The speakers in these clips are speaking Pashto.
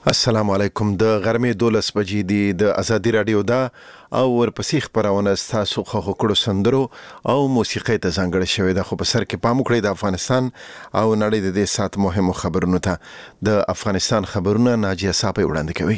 السلام علیکم. د غرمې 12 بجې دی د ازادي رادیو دا او ورپسې خبرونه تاسو خو کړو سندرو او موسیقي ته ځانګړې شوې ده. خو په سر کې پام وکړئ د افغانستان او نړۍ د دې سات مهمو خبرونو ته. د افغانستان خبرونه ناجیه صاحب وړاندې کوي.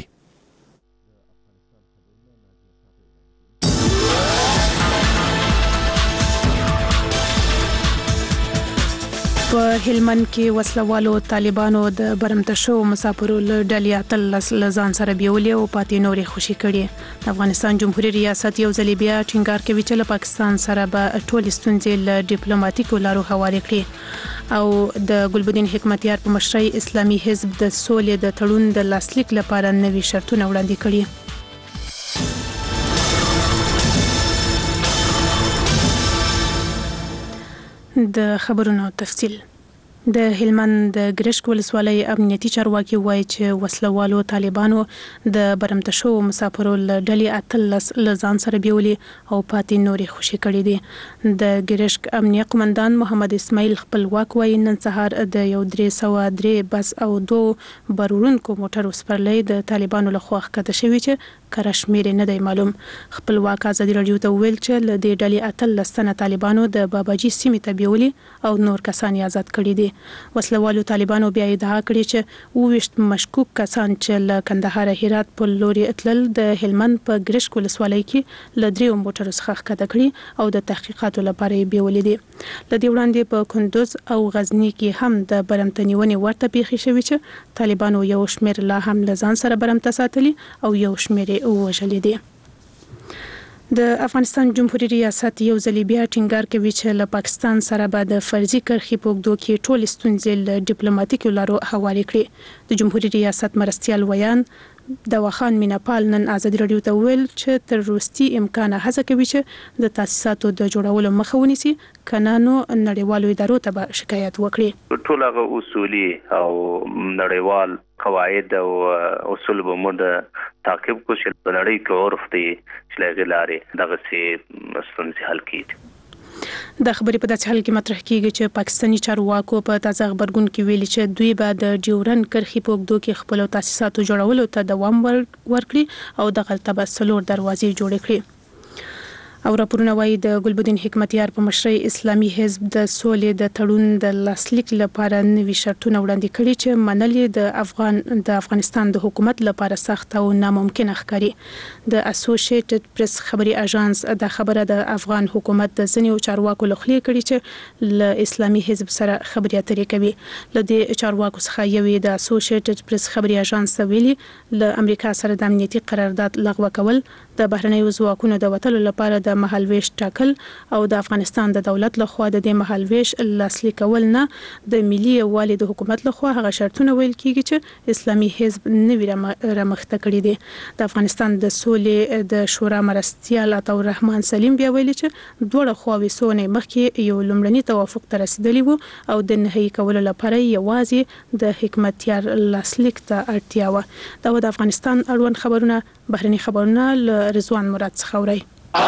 په هلمند کې وسلوالو طالبانو د برمتشو مسافرو له ډلې اتلس لزان سره بیولې او پاتې نورې خوشي کړي. د افغانستان جمهوریت ریاست یو ځل بیا ټینګار کوي چې له پاکستان سره به ټول ستونزې له ډیپلوماټیکو لارو هوارې کړي او د ګلبدین حکمتیار په مشرۍ اسلامي حزب د سولې د تړون د لاسلیک لپاره نوي شرطونه وړاندې کړي. د خبرونو تفصیل. د هلمند د ګرشک ولسوالۍ امنیتي چارواکي وایي چې وسلوالو طالبانو د برمتشو مسافرو له ډلې اتلس لزان سره بیولې او پاتې نورې خوشي کړي دي. د ګرشک امنیه قومندان محمد اسماعیل خپلواک وایي نن سهار د 303 بس او 2 برورونکو موټرو سپرلۍ د طالبانو لخوا ښکته شوي چې کره شمیر نه دی معلوم. خپلواک ازادي رادیو ته ویل چې له دې ډلې اتلس تنه طالبانو د باباجي سیمې ته بیولې او نور کسان آزاد کړي دي. وسلوالو طالبانو بیا ادعا کړې چې 22 مشکوک کسان چې له کندهار هرات په لوري اتلل د هلمند په ګرشک ولسوالۍ کې له 3 موټرو څخه ښکته کړي او د تحقیقاتو لپاره یې بیولې دي. له دې وړاندې په کندوز او غزنی کې هم د برمتنیونې ورته پیښې شوې چې طالبانو یو شمېر لا هم له ځان سره برمته ساتلي او یو شمېر وژلي دي. د افغانستان جمهوریت ریاست یو ځل بیا ټینګار کوي چې له پاکستان سره به د فرضي کرښې په اوږدو کې ټول ستونزې له ډیپلوماټیکو لارو هوارې کړي. د جمهوریت ریاست مرستیال ویان دواخان میناپال نن ازادي رادیو ته ویل چې تر وروستي امکانه هڅه کوي چې د تاسیساتو د جوړولو مخه ونیسي، کنه نو نړیوالو ادارو ته به شکایت وکړي. ټول هغه اصولي او نړیوال قواعد او اصول به موږ تعقیب کوو چې په نړۍ کې عرف دی چې له لارې دغه ستونزې حل کړي. د خبرې په داسې حال کې مطرح کیږي چې پاکستاني چارواکو په تازه خبرګون کې ویلي چې دوی به د ډیورن کرښې په اوږدو کې خپل تاسیساتو جوړولو ته دوام ورکړي او دغلته به 4 دروازې جوړې کړي. او راپورونه وایي د ګلبدین حکمتیار په مشرۍ اسلامي حزب د سولې د تړون د لاسلیک لپاره نوي شرطونه وړاندې کړي چې منل د افغانستان د حکومت لپاره سخت او ناممکن ښکاري. د اسوسییټډ پریس خبري اژانس د خبره د افغان حکومت د ځینو چارواکو لخوا کړي چې له اسلامي حزب سره خبري اترې کوي. له دې چارواکو څخه یوې د اسوسییټډ پریس خبري اژانس ویلي له امریکا سره د امنیتي قرارداد لغوه کول، د بهرنیو ځواکونو د وټلو لپاره د مهالويش ټاکل او د افغانستان د دولت لخوا د دې مهالويش لاسلیک کول نه د ملي یووالي د حکومت لخوا هغه شرطونه ویل کیږي چې اسلامي حزب نوی رامخته کړی دي. د افغانستان د سولې د شورا مرستیال عطا الرحمن سلیم بیا ویلي چې دوه خواوې سونه مخکې یو لومړني توافق ته رسیدلی وو او د نهایی کولو لپاره یوازې د حکمتیار لاسلیک ته اړتیا و. دا د افغانستان اړوند خبرونه. بهرني خبرونه له رضوان مراد څخه اورئ.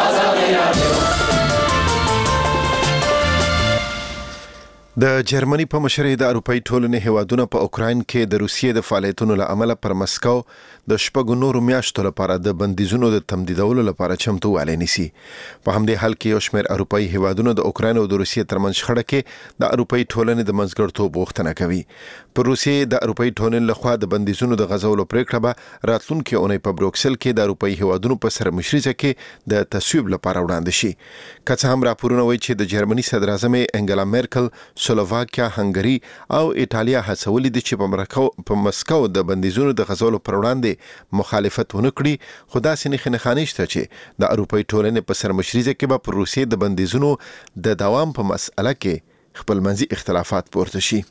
د جرمني په مشرۍ د اروپאי ټولنې هیوادونه په اوکراین کې د روسیې د فعالیتونو له امله پر مسکو د شپږو نورو میاشتو لپاره د بندیزونو د تمدیدولو لپاره چمتووالی نیسي. په همدې حال کې یو شمېر اروپאי هیوادونه د اوکراین او د روسیې ترمنځ شخړه کې د اروپאי ټولنې د منځګړیتوب غوښتنه کوي. پر روسیې د اروپאי ټولنې لخوا د بندیزونو د غځولو پریکړه به راتلونکي اونۍ په بروکسل کې د اروپאי هیوادونو په سره مشرۍ کې د تصویب لپاره وړاندې شي. که څه هم راپورونه وایي چې د جرمني صدر اعظم انګلا میرکل، سلوواکیا، هنګری او ایټالیا هڅولې دي چې په مسکو د بندیزونو د غځولو پر وړاندې مخالفت ونه کړي، خو داسې نښانې شته چې د اروپאי ټولنې په سرمشرۍ کې به پر روسیې د بندیزونو د دوام په مسأله کې خپلمنځي اختلافات پورته شي.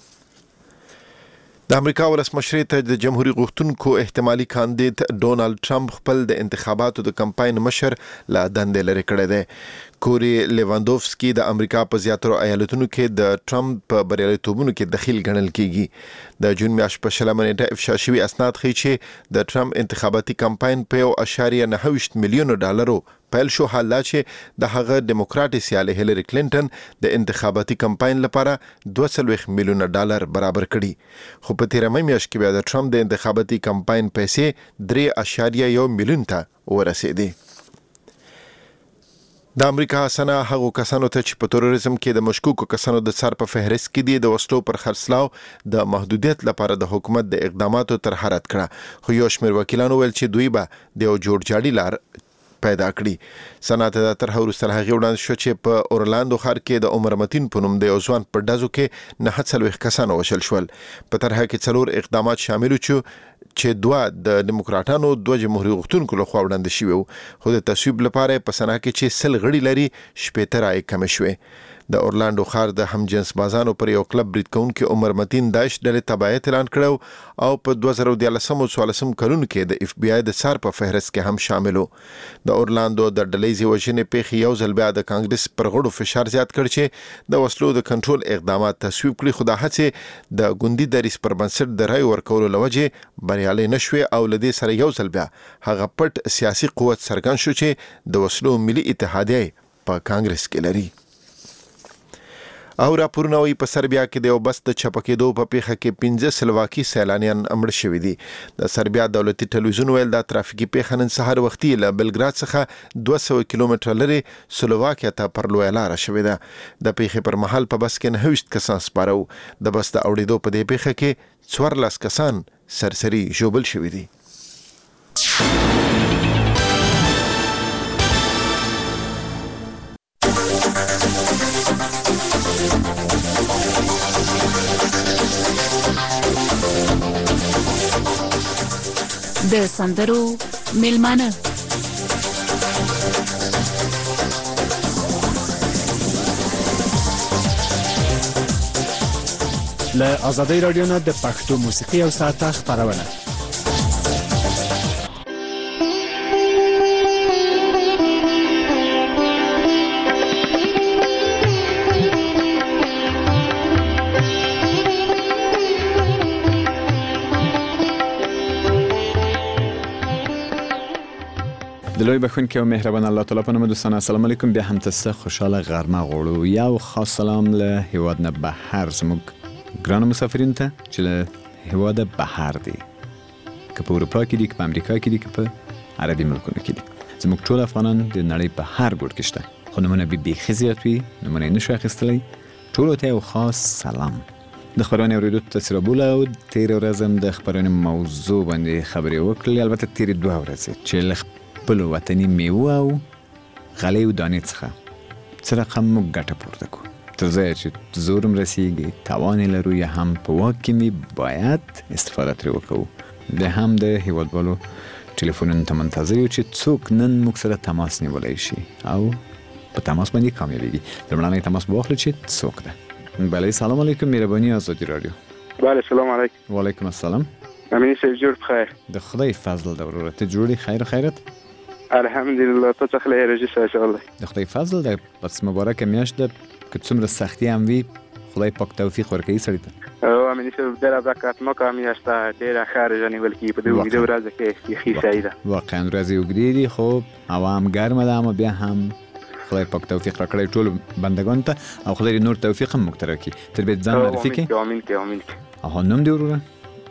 د امریکا ولسمشر ته د جمهوریت غوښتونکو احتمالي کاندید ډونالد ټرمپ خپل د انتخاباتو د کمپاین مشر لا دندې لري کړی دی. کوري لیواندوفسکی د امریکا په زیاترو ایالتونو کې د ټرمپ په بریالیتوبونو کې دخیل ګڼل کیږي. د جون میاشتې په 20 نیټه افشا شوي اسناد ښیي چې د ټرمپ انتخاباتي کمپاین په 1.9 ملیون ډالرو پیل شو، حال دا چې د هغه دیموکراټي سیاله هیلری کلینټن د انتخاباتي کمپاین لپاره $2 میلیون برابر کړي. خو په تیره میاشت کې بیا د ټرمپ د انتخاباتي کمپاین پیسې 3.1 میلیون ته ورسېدې. د امریکا سنا هغو کسانو ته چې په تروریزم کې د مشکوکو کسانو د سر په فهرست کې دي د وسلو پر خرڅلاو د محدودیت لپاره د حکومت د اقداماتو طرح رد کړه. خو یو شمېر وکیلانو ویل چې دوی به د یو جوړجاړي لار پیدا کړي. سنا ته د طرح وروسته هغې وړاندې شو چې په اورلاندو ښار کې د عمر متین په نوم د یو ځوان په ډزو کې 49 کسان وشل شول. په طرح کې 4 اقدامات شامل وو چې 2 د دیموکراتانو 2 جمهوریت غوښتونکو لخوا وړاندې شوي وو. خو د تصویب لپاره په سنا کې چې 100 غړي لري 18 رایې کمې شوې. د اورلاندو ښار د همجنس بازانو پر یو کلب برید کوونکي عمر متین داعش ډلې تبعیت اعلان کړو او په 2014 کلونو کې د اف بی آی د سر په فهرست کې هم شامل وو. د اورلاندو د ډلې وژنې پیښې یو ځل بیا د کانګرس پر غړو فشار زیات کړ چې د وسلو د کنټرول اقدامات تصویب کړي. خو دا هڅې د ګوندي دریځ پر بنسټ د رای ورکولو لوجې بریالي نشوي او لدې سره یو ځل بیا هغه پټ سیاسي قوت څرګند شو چې د وسلو ملي اتحادیه په کانګرس کې لري. او راپورونه وایي په سربیا کې د یو بس د چپکېدو په پیښه کې 15 سلواکي سیلانیان مړه شوي دي. د سربیا دولتي ټلویزیون ویل دا ترافیکي پیښه نن سهار وختي له بلګراد څخه 200 کیلومتره لري سلواکیا ته پر لویه لاره شوې ده. د پیښې پر مهال په بس کې 29 کسان سپاره وو. د بس د اوړېدو په دې پیښه کې 14 کسان سرسري ژوبل شوي دي. د سندرو میلمانه له آزادۍ رادیو نه د پښتو موسیقي او ساعته خبرونه. د لوی بخونکي او مهربان الله تعالی په نوم دوستان السلام علیکم. بیا هم تاسو خوشاله غرمه غوړو. یو خاص سلام له هیواد نه بهر زموږ ګران مسافرین ته چې له هیواد بهر دي، که په اروپا کې دي، که په امریکا کې دي، که په عربي ملکونو کې دي. زموږ ټول افغانان د نړۍ په هر ګوټ کې شته، خو نومونه بیخي زیات وي، نومونه یې نشو اخیستلی. ټولو ته یو خاص سلام. د خبرونې اورېدو ته تاسې رابوله او تېره ورځ هم د خبرونې موضوع باندې خبرې وکړلې. البته تېرې 2 ورځې چې له خپلو وطني میوه او غلې او دانې څخه څه رقم موږ ګټه پورته کړو. تر ځایه چې زور هم رسېږي، توان یې لرو، یا هم په واک کې مې باید استفاده ترې وکړو. بیا هم د هیوادوالو ټلیفونونو ته منتظر یو چې څوک نن موږ سره تماس نیولی شي او په تماس باندې کامیابېږي. لومړنی تماس به واخلو چې څوک ده. بله، سلام علیکم، مهرباني آزادي رادیو. بله، سلام علیکم. وعلیکم السلام. امینی صاحب جوړ بخیر. د خدای فضل ده وروره، ته جوړ خیر و خیرت؟ الحمدلله، ته څه خلای رجی سره د خدای فضل ده. بس مبارکه میاشت ده، که څومره سختي هم وي خدای پاک توفیق ورکوي سړي ته. او امینی صاحب ډېره برکتناکه میاشت ده، ډېره ښه روژه نیول کېږي په دې اوږده ورځ کې، بیخي صحیح ده. واقعا ورځې اوږدې دي، خو هوا هم ګرمه ده، اما بیا هم خدای پاک توفیق راکړی ټولو بندګانو ته، او خدای نور توفیق هم موږ ته راکړي. تر بیت ځان معرفي کړي. امین کې. اها، نوم دې وروره؟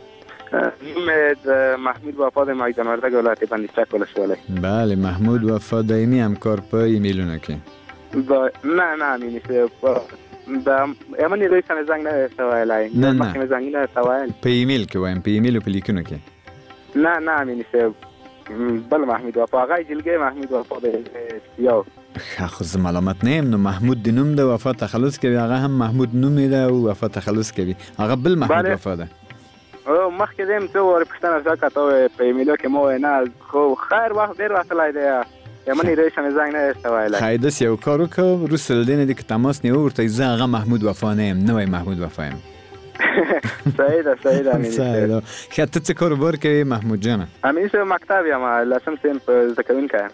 نوم د محمود وفا د میدان وردګ ولایت بندیچک ولسوالۍ. بله، محمود وفا دایمي همکار په ایمیلونو کې؟ نه امینی صاحب د امنی روی سم زنګ نه سوالای. نه مخکې زنګ نه سوال په ایمیل کې وایم، په ایمیل او په لیکونو کې. نه امینی صاحب بل محمود وفا غای جلګي محمود وفا د یو خو زه ملامت نه یم. نو محمود د نوم د وفا تخلص کوي، هغه هم محمود نوم ده او وفا تخلص کوي، هغه بل محمود وفا ده. او مخکې دیم څو ور پښتنه ځکه ته په ایمیلو کې مو نه خو خیر وخت ډیر وخت لای دی یمنی ریشن زنګ نه استوایله. خایدس یو کار وکړ روسل دینه د تماس نیو ورته زه هغه محمود وفا نه یم، نوې محمود وفا یم. صحیح ده امین. خاطر څه کاروبار کوي محمود جان؟ امین سره مکتب یم، لسم سیم په زکوین کایم.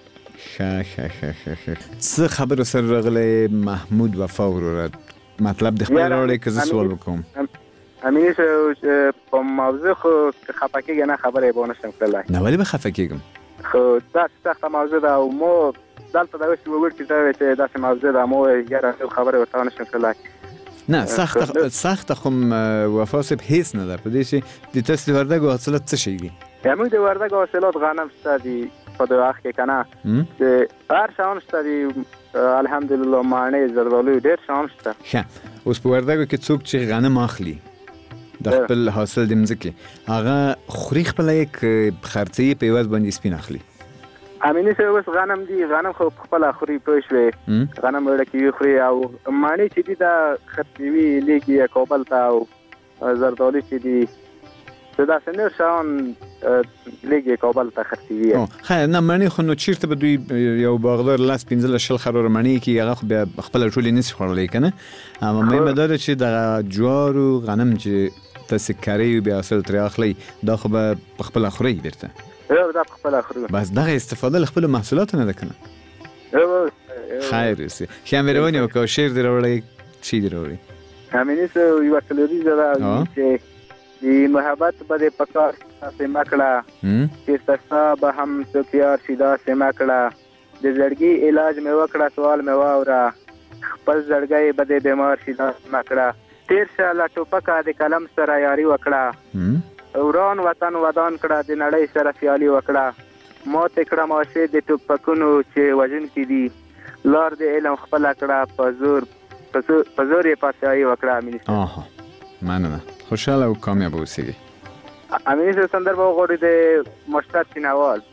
څه خبر سره راغلی محمود وفا وروره؟ مطلب د خبر راوړی که زه سوال وکم؟ امین سره په موضوع خو خفه کېږي نه، خبرې به ونه شم کړلی. نه ولې به خفه کېږم؟ خو دا سخته موضوع ده او مو دلته دا اوس وګور چې دا چې داسې موضوع ده مو یاره خبره ورته نشم کولای نه سخت خو وفا صاحب هیڅ نه ده په دې چې د تاسو د وردګو حاصلات څه شي دي موږ د وردګو حاصلات غنم شته دي په دغه وخت کې کنه چې هر شان شته دي الحمدلله مانې زردالو ډېر شان شته ښه اوس په وردګو کې څوک چې غنم اخلي د خپل حاصل د مځکې هغه خوري خپله یې خرڅوي په عوض باندې سپین اخلي امینی سره اوس غنم دي غنم خو خپله خوري پوه شوې غنم وړکې خوري او مانې چې دي دا خرڅوي لیږي کابل ته او زردالو چې دي دا څنګه شان لیږي کابل ته خرڅوي ښه نه مڼې خو نو چیرته به دوی یو باغدار 15 خروره مڼې کې هغه خو بیا خپله ټولې نشي خوړلی که نه اما مهمه دا ده چې دغه جوارو غنم چې تاسې کرئ بیا حاصل ترې اخلئ دا خو به په خپله خورئ بیرته دا په خپله خورو بس دغه استفاده له خپلو محصولاتو نه ده که نه خیر اوسې ښه مهرباني وکړه شعر دې راوړی چی دې راوړی امیني صاحب یوه څلوریزه ده چې د محبت به دې په کار داسې مه کړه چې ستا به هم څوک یار شي داسې مه کړه د زړګي علاج مې وکړه سوال مې واوره خپل زړګی به دې بیمار شي داسې مه کړه تېر شه له ټوپکه د قلم سره یاري وکړه وران وطن ودان کړه د نړۍ سره سیالي وکړه ماتې کړه ماشې د ټوپکونو چې وژونکي دي لار د علم خپله کړه په زور یې پاچاهي وکړه امیني مننه خوشحاله او کامیاب اوسیږي امیني صاحب سندربه وغواړي د ماستر چینوال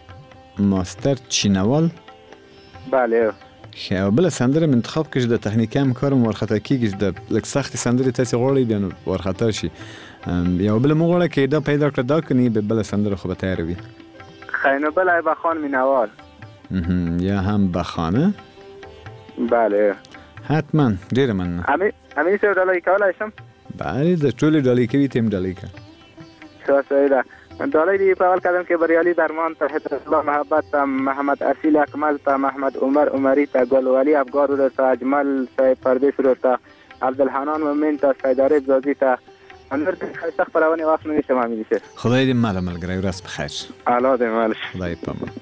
ماستر چینوال بله ښه او بله سندره م انتخاب کړي چې د تخنیکي همکارم ورخطا کېږي چې د لږ سختې سندرې تاسې غواړئ بیا نو ورخطا شي یو بله مو غواړه که دا پیدا کړه دا کنی به بله سندره خو به تیاره وي خیر نو بله بخان مینوال یا هم بخانه بله حتما ډېره مننه امیني صاحب ډالۍ کولی شم بله د ټولې ډالۍ کوي ته هم ډالۍ کړه ښه صحیح ده ډالۍ دی په اول قدم کې بریالي درمان ته الله محبت ته محمد اصیل اکمل ته محمد عمر عمری ته گل ولی افغار رو ته اجمل صاحب پردیس رو ته عبدالحنان مومن ته سیداره زازی ته انور ښایسته خپرونې وخت نه نیسم امیني صاحب خدای دې مله ملګری ورځ بخیر الله دې مل خدای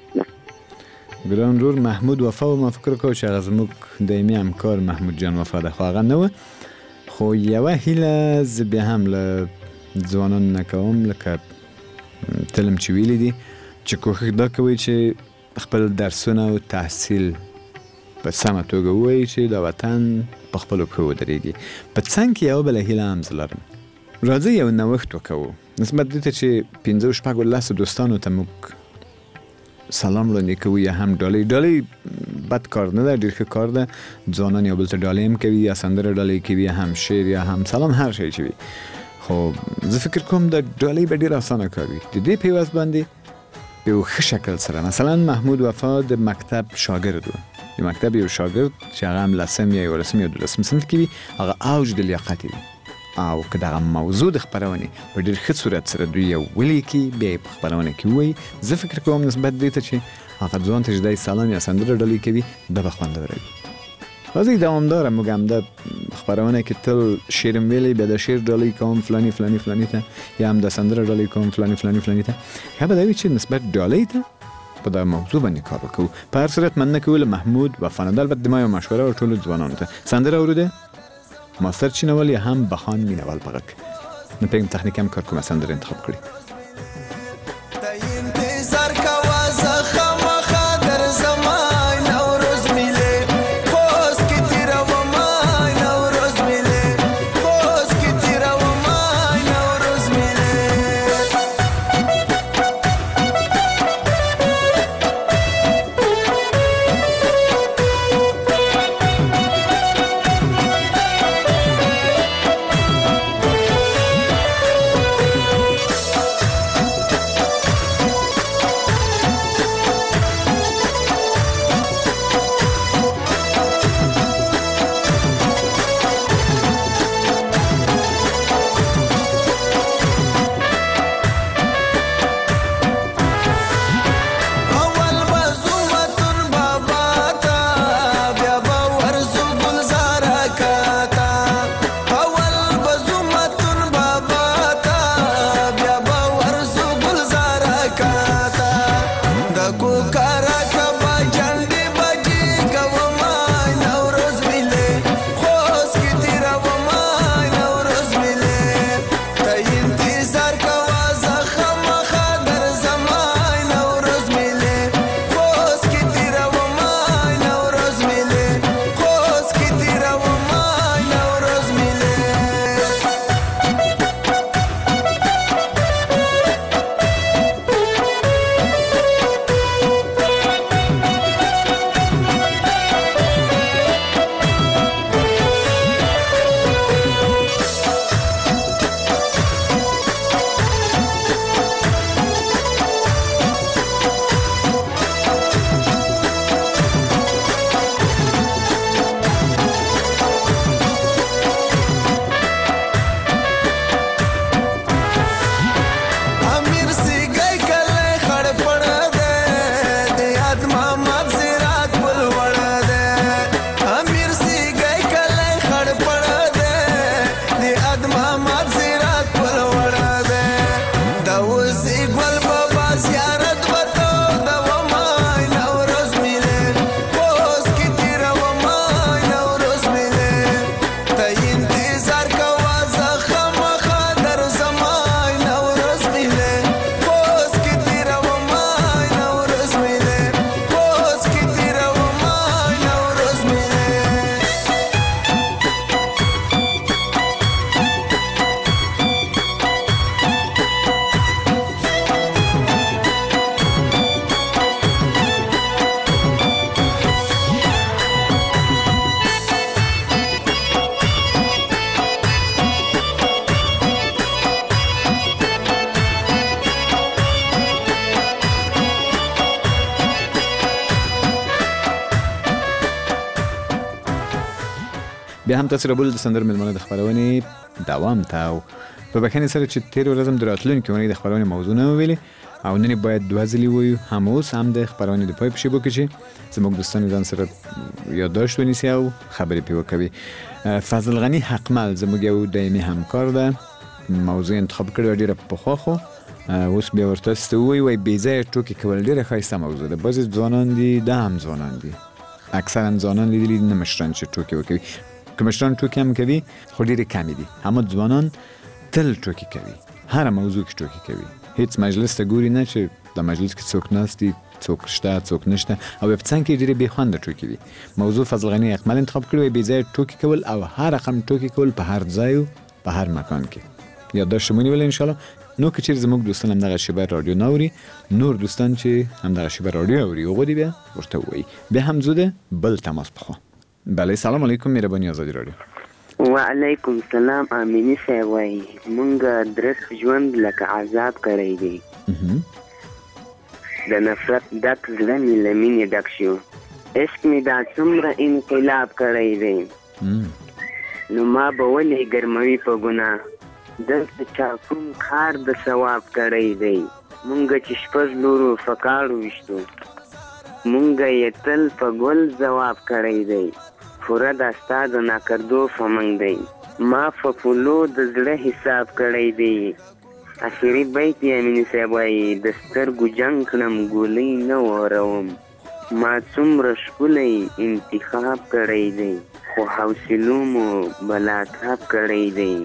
پامان ګران رور محمود وفا و ما فکر کوم چې هغه زموږ دایمي همکار محمود جان وفا ده خو هغه نه و خو یوه هیله زه بیا هم له ځوانانو نه کوم لکه تلم چې ویلی دي چې کوښښ دا کوي چې خپل درسونه او تحصیل په سمه توګه ووایي چې د وطن په خپلو پښو ودرېږي په څنګ کې یوه بله هیله هم زه لرم راځئ یو نوښت وکوو نسبت دې ته چې 15 دوستانو ته موږ سلام وړاندې کوو یا هم ډالۍ بد کار نه ده ډېر ښه کار ده ځوانان یو بل ته ډالۍ هم کوي یا سندره ډالۍ کوي یا هم شعر یا هم سلام هر شی چې وي خو زه فکر کوم د ډالۍ به ډېر اسانه کار وي د دې په عوض باندې په یو ښه شکل سره مثلا محمود وفا د مکتب شاګرد و د مکتب یو شاګرد چې هغه هم 10 یا 11 یا 12 صنف کې وي هغه اوج د لیاقت وي او که دغه موضوع د خپرونې په ډېر ښه صورت سره دوی یو ولیکي بیا یې په خپرونه کې ووایي زه فکر کوم نسبت دې ته چې هغه ځوان ته چې دی سلام یا سندره ډالۍ کوي دا به خوندوره وي راځئ دوامداره موږ همدا خپرونه کې تل شعر م ویلی بیا د شعر ډالۍ کوم فلاني فلاني فلاني ته یا هم د سندره ډالۍ کوم فلاني فلاني فلاني ته ښه به دا وي چې نسبت ډالۍ ته په دا موضوع باندې کار وکړو په هر صورت مننه کوو له محمود وفا نه البته د ما یو مشوره وه ټولو ځوانانو ته سندره اورېده ماستر چینوال یا هم بخان مینوال په غږ نه پوهېږم تخنیک هم کار کومه سندره انتخاب کړي بیا هم تاسو رابول د سندرو ملمنه د خبرونې دوام ته او په بخښنې سره چې تیر ورځ هم د راتلونکي اونۍ د خبرونې موضوع نه ویلې او نن باید دوه ځلې وایو هم اوس هم د خبرونې د پای په شیبو کې چې زموږ دوستان ځان سره یادداشت ونیسي او خبرې پرې وکوي. فضل غني حقمل زموږ یو دایمي همکار ده، موضوع انتخاب کړې ډېره پخوا خو اوس بیا ورته ست وای بې ځایه ټوکې کول ډېره ښایسته موضوع ده. بعضې ځوانان دي دا هم ځوانان دي، اکثرا ځوانان لیدلي نه مشران چې ټوکې وکوي، که مشران ټوکې هم کوي خو ډېرې کمې دي. همه ځوانان تل ټوکې کوي، هر موضوع کې ټوکې کوي، هیڅ مجلس ته ګوري نه چې د مجلس کې څوک ناست دي، څوک شته څوک نشته، او په څنګ کې ډېرې بې خونده ټوکې وي. موضوع فضل غني اکمل انتخاب کړی وای بې ځایه ټوکې کول او هر رقم ټوکې کول په هر ځای او په هر مکان کې. یادداشت مو ونیول انشاءالله. نو که چیرې زموږ دوستان همدغه شیبه رادیو نه اوري، نور دوستان چې همدغه شیبه رادیو اوري هغوی دې بیا ورته ووایي. بیا هم زوده بل تماس بخوا. بله سلام علیکم مهرباني آزادي رادیو. وعلیکم سلام. امینی صاحب وایي مونږ درس ژوند لکه عذاب کړی دی، د نفرت ډک زړه مې له مینې ډک شو، عشق مې دا څومره انقلاب کړی دی، نو ما به ولې ګرموي په ګناه، دلته چا کوم کار د ثواب کړی دی، مونږ چې شپږ لورو فکاړو ویشتو، مونږ یې تل په ګل ځواب کړی دی، پوره دا ستا د ناکردو فمنګ دی، ما په پولو د زړه حساب کړی دی. اخري بیت یې امیني صاحب وایي د سترګو جنګ کړم ګولۍ نه وروم، ما څومره ښکلی انتخاب کړی دی، خو حوصلو مو بلاتاب کړی دی،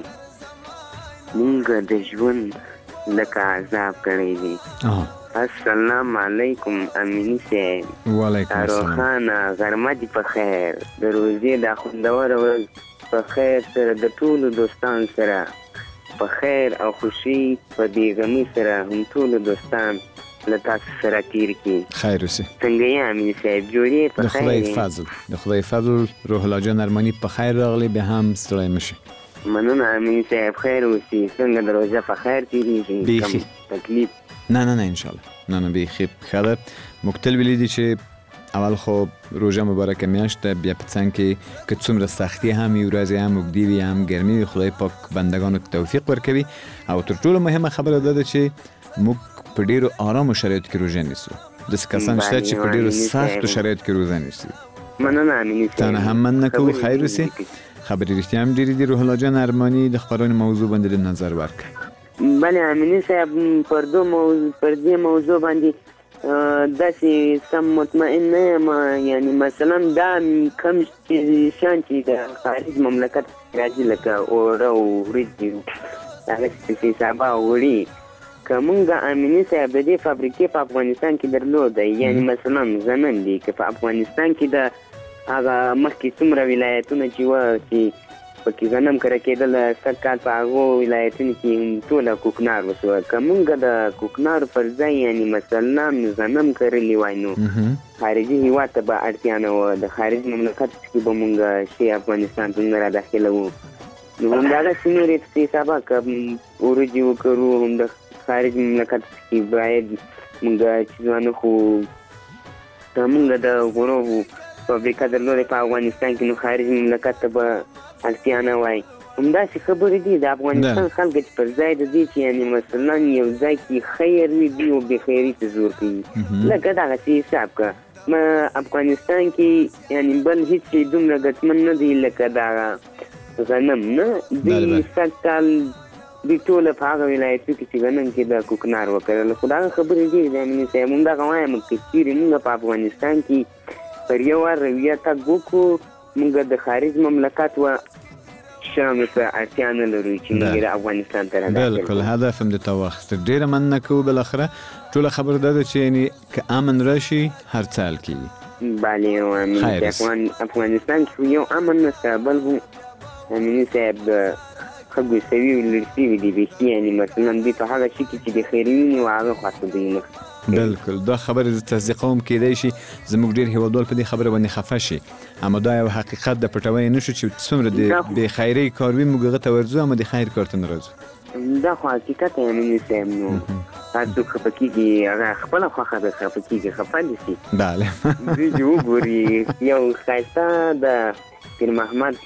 مونږ د ژوند لکه عذاب کړی دی. السلام علیکم امینی صاحب. وعلیکم السلام. روخانه غرمه دې په خیر، د روزې دا خوندوره ورځ په خیر سره د ټولو دوستان سره په خیر او خوشي په بیغمي سره هم ټولو دوستان له تاسو سره تیر کړي. خیر اوسې. څنګه یې امینی صاحب جوړې په خیر؟ د خدای فضل روح الله جان ارماني په خیر راغلی، بیا هم ستړی مشي. مننه امینی صاحب، خیر اوسې. څنګه د روژه په خیر تیریږي؟ کم تکلیف؟ نه انشاءالله نه بیخي ښه ده. موږ تل ویلي دي چې اول خو روژه مبارکه میاشت ده، بیا په څنګ کې که څومره سختي هم وي، ورځې هم اوږدې وي هم ګرمي وي، خدای پاک بندګانو ته توفیق ورکوي. او تر ټولو مهمه خبره دا ده چې موږ په ډېرو آرامو شرایطو کې روژه نیسو. داسې کسان شته چې په ډېرو سختو شرایطو کې روژه نیسي. مننه امیني صاحب. تا نه هم مننه کوو. خیر اوسې. خبرې رښتیا هم ډېرې دي. روح الله جان ارماني د خبرونې موضوع باندې د نظر ورکړه. بله امینی صاحب، پر دې موضوع باندې داسې سم مطمئن نه یم، یعنی مثلا دا کم شیان چې د خارج مملکت راځي لکه اوړه او وریجې هغه چې سابه او وړي، که مونږ امینی صاحب د دې فابریکې په افغانستان کې درلودی، یعنی مثلا زنن دي که په افغانستان کې د هغه مخکې څومره ولایتونه چې وه چې پکې غنم کره کېدل، سږ کال په هغو ولایتونو کې ټوله کوکنار وسوه، که مونږ د کوکنارو پر ځای یعنی مثلا غنم کرلی وای نو خارجي هېواد ته به اړتیا نه وه، د خارج مملکت کې به مونږ شی افغانستان ته نه را داخله وو. نو همدغسې نورې پسې حسابه که وریجې وکرو، هم د خارج مملکت کې باید مونږ چیزانه خو که مونږ د غوړو فابریکه درلودې په افغانستان کې، نو خارج مملکت ته به اړتیا نه وای. همداسې خبرې دي د افغانستان خلک چې پر ځای د دې چې یعنې مثلا یو ځای کې خیر وي دوی او بېخیري ته زور کوي، لکه دغسې حساب که افغانستان کې یعنې بل هېڅ شی دومره ګټمن نه دی لکه دغه غنم نه، دوی سږ کال دوی ټوله په هغه ولایتو کې چې غنم کې د کوکنار وکرل، خو دغه خبرې ډېرې دي امیني صاحب. همدغه وایم که چېرې مونږ په افغانستان کې پر یو وار رویه تګ وکړو، مونږ د خارج مملکت و شامو ته اړتیا نه لرو چې مونږ د افغانستان ته راداخل کړو. بلکل هدف هم د تا واخیسته. ډېره مننه کوو. بالاخره ټوله خبره دا ده چې یعنې که امن راشي هر څه حل کېږي. بله امین افغانستان کې یو امن نشته، بل هم امیني صاحب د خلکو سوي لړ سوي دي بیخي، یعنې مثلا دوی په هغه شي کې چې د خیر ویني و هغه خواته دوی مخ. بلکل دا خبره زه تصدیقوم. کېدای شي زموږ ډېر هیوادوال په دې خبره باندې خفه شي، اما دا یو حقیقت د پټوی نه شو چې څومره د بېخیرۍ کار وي موږ هغه ته ورځو، اما د خیر کار ته نه راځو. دا خو حقیقت یې امیني صاحب. نو هر څوک خفه کېږي، هغه خپله خوښه ده خفه کېږي، خفه دې شي. بله دوی چې وګوري یو ښایسته د پیر محمد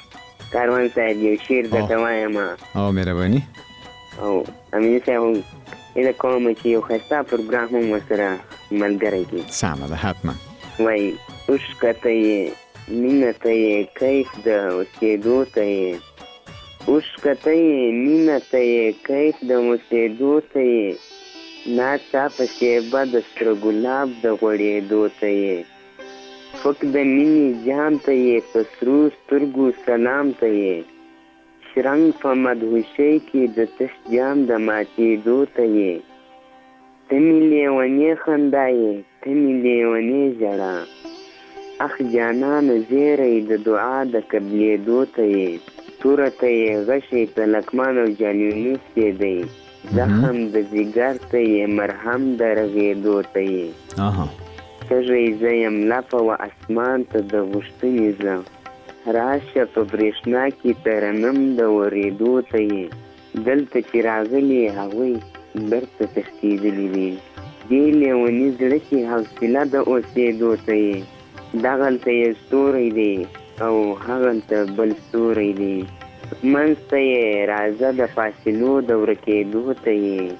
کاروان صاحب یو شعر درته وایم. او مهرباني. او امین صاحب هیله کوم چې یو ښایسته پروګرام هم ورسره ملګری کړي. سمه ده حتما. وایي اوښکه ته یې مینه ته یې کیف د اوسېدو ته یې، اوښکه ته یې مینه ته یې کیف د اوسېدو ته یې، ناڅاپه شیبه د سره ګلاب د غوړېدو ته یې، فک د مینې جام ته یې په سرو سترګو سلام ته یې، شرنګ په مدهوشۍ کې د تش جام د ماتېدو ته یې، ته مې لیونې خندا یې ته مې لیونې ژړا، اخ جانانه زیری د دعا د قبلېدو ته یې، توره ته یې غشی په لکمان او جانیونس کې دی، زخم د ځیګر ته یې مرهم د رغېدو ته یې، تږی زه یم لپه و اسمان ته د غوښتنې زه، راشه په برېښنا کې ترنم د ورېدو ته یې، دلته چې راغلي هغوی برته تښتېدلي دي، دې لیوني زړه کې حوصله د اوسېدو ته یې، دغلته یې ستوری دی او هغلته بل ستوری دی، منځ ته یې راځه د فاصلو د ورکېدو ته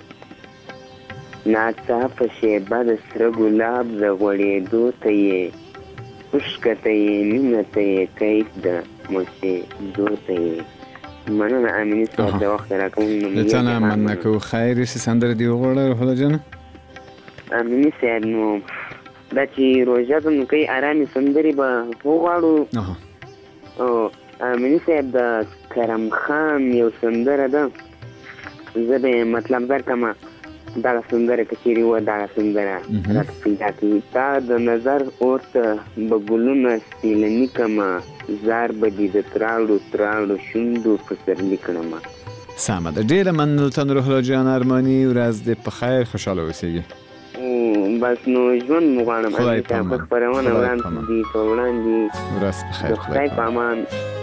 یې، ناڅاپه شیبه د سره ګلاب د غوړېدو ته یې، اوښکه ته یې مینه ته یې کیف د اوسېدو ته یې. مننه امیني صاحب د وخت راکوم. د څه نه مننه کوو. خیر یې سندره دې وغواړه روح الله جانه. امیني صاحب نو دا چې روژه ده نو کوي ارامې سندرې به وغواړو. او امیني صاحب د کرم خان یو سندره ده، زه به مطلب درکړم دغه سندره که چیرې وه دغه سندره راته پیدا کړي. تا د نظر اور ته به ګلونه سیلني کړمه، زار به دې د تراړو تراړو شونډو پسرلي کړمه. سمه ده. ډېره مننه تن روح الله جان ارماني. ورځ دې په خیر خوشحاله اوسېږي. بس نو ژوند مو غواړم امین صاحب په خپرونه وړاندې دي په وړاندې ورځ په خیر. خدای په امان.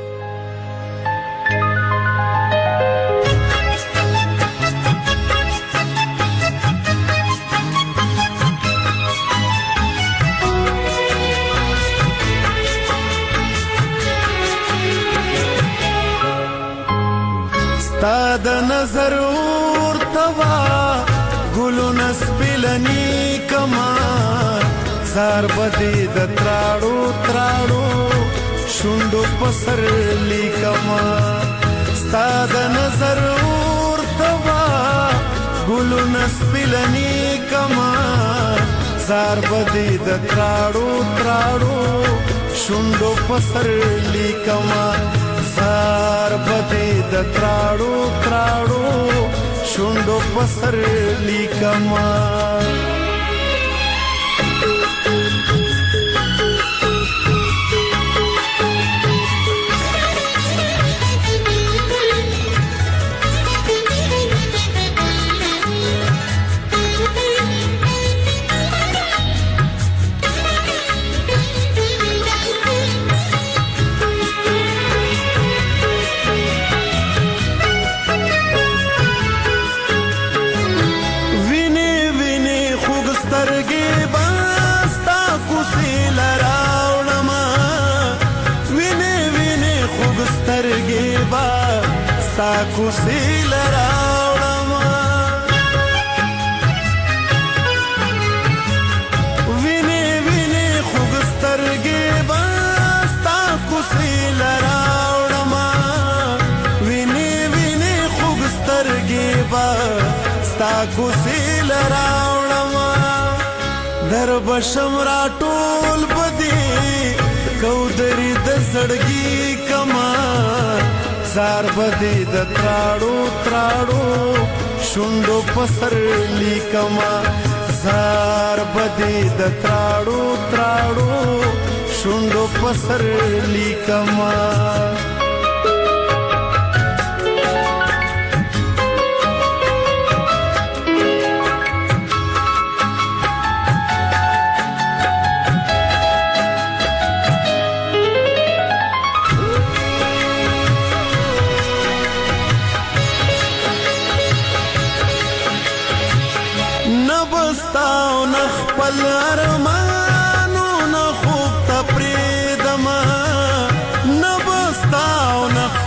ستا د نظر ورتوا ګلونه سپلني کما، زار بدی د تراړو تراړو شونډو پسر لیکما، ستا د نظر ورتوا ګلونه سپلني کما، زار بدی د تراړو تراړو شونډو پسر لیکما، زار بدی د تراړو تراړو شونډو پسر لیکما. ستا کوسې لراوړما وینې وینې خوږ سترګې به ستا کوسې لراوړما وینې وینې خوږ سترګې به ستا کوسې لراوړما در بشم راټول بدې کودري د زړګي کما زار بدی د تراړو تراړو شونډو پسر لیکما زار بدی د تراړو تراړو شونډو پسر لیکما. خپل ارمانو نه خوب ته پرېږدمه نه به ستا او نه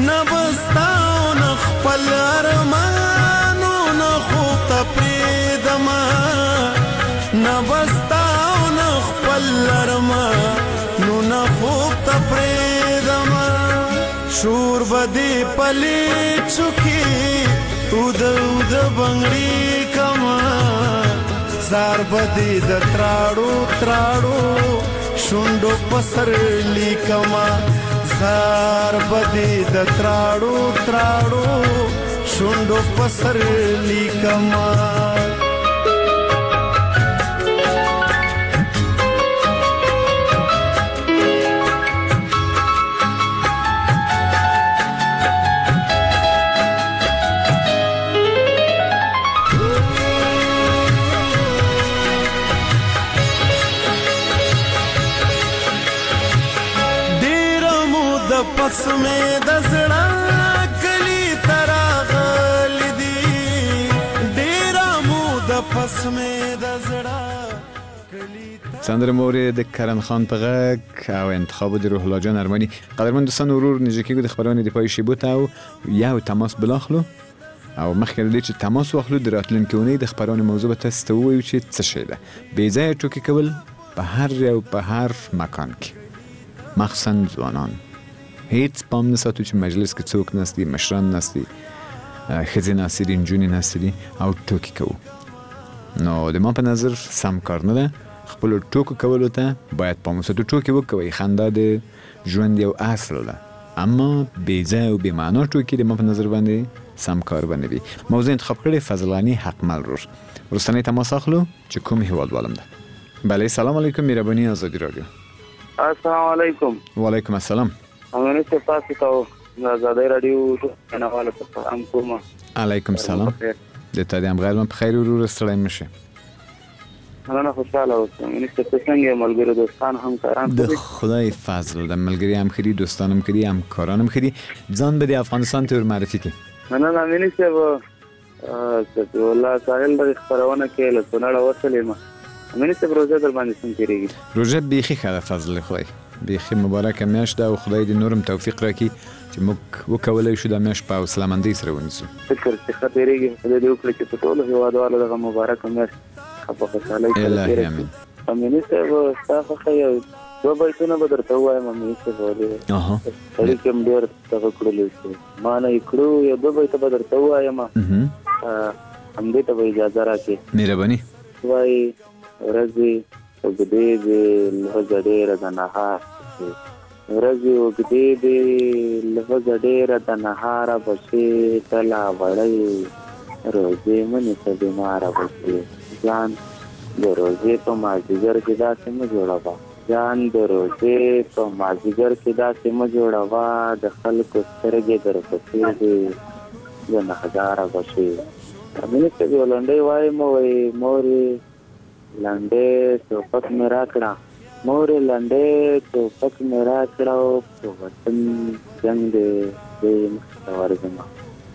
نبستا نخپل ارمانو نخوب تا پریدما نبستا نخپل ارمانو نخوب تا پریدما شور بدی پلی چکی اود بنگڑی کما زار بدی د تراړو شونډو پسر لیکما زار بدی د تراړو شونډو پسر لیکما پس میں دزڑا کلی تراغل دی ډیرا مود پس میں دزڑا کلی سندره مورد کرن خان په غږ او انتخاب د روح الله جان ارمانی. قدرمن دوستان ورور نږدې کېږو د خبرونې د پای شیبو ته او یو تماس بلاخلو او مخکې له دې چې تماس واخلو د راتلونکي اونۍ د خبرونې موضوع به تاسو ته ووایو چې څه شی ده. بې ځایه ټوکې کول په هر یو په هر مکان کې مخصوصا ځوانان هیڅ پام نه ساتو چې مجلس کې څوک نستی، مشران نستی، ښځې ناستې دي، نجونې ناستې دي او ټوکې کوو. نو د ما په نظر سم کار نه ده. خپلو ټوکو کولو ته باید پام وساتو. ټوکې وکوئ، خندا د ژوند یو اصل ده، اما بې ځایه او بې معنا ټوکې د ما په نظر باندې سم کار به نه وي. موضوع انتخاب کړی فضل غني حقمل رور. وروستنی تماس اخلو چې کوم هیوادوالم ده. بله سلام علیکم، مهرباني آزادي رادیو. السلام علیکم. وعلیکم السلام. امنه ته تاسو ته آزادي رادیو نه حواله ته ام کوم. علیکم السلام. د تا دې هم غیر من په خیر ورور ستړی مشه. انا خوشاله اوسم. منسته څنګه ملګری دوستان هم کاران د خدای فضل د ملګری هم خري، دوستانم خري، هم کارانم خري. ځان به د افغانستان ته معرفي کی. نه منسته والله ساحل د خبرونه کې له څنړه وصلې ما. منسته روزه در باندې څنګه کېږي؟ روزه بيخي خاله فضل خدای. بيخي مبارکه میاشت ده او خدای دې نورم توفیق راکړي چې موږ وکولای شو د میاشت په حوصله‌مندۍ سره ونیسو. فکر چې خاطرېږي خدای دې وکړي چې په ټولو هیوادوالو دغه مبارکه میاشت په خوشحالۍ سره الهي امين. منسته تاسو خو یو دوه بیتونه به درته وایم منسته ولې سړي کوم ډېر څه کړلې چې ما نه کړو یو دوه بیت به درته وایم همدې ته به اجازه راکړي. مهرباني. وای ورځي وګدې دې له ډېره د نهار ورځي وګدې دې له ډېره د نهار بشي تلا وړي روزي منې ته بیمار بشي ځان د روزي په مازدیګر کې داسې مه جوړوه ځان د روزي په مازدیګر کې داسې مه جوړوه د خلکو سترګې درپسې دي د نهداره بشي. مینې ته یو لنډۍ وایم وایي مورې لنډې ټوپک مې راکړه مورې لنډې ټوپک مې راکړه او په وطن جنګ دې مخته ورځمه.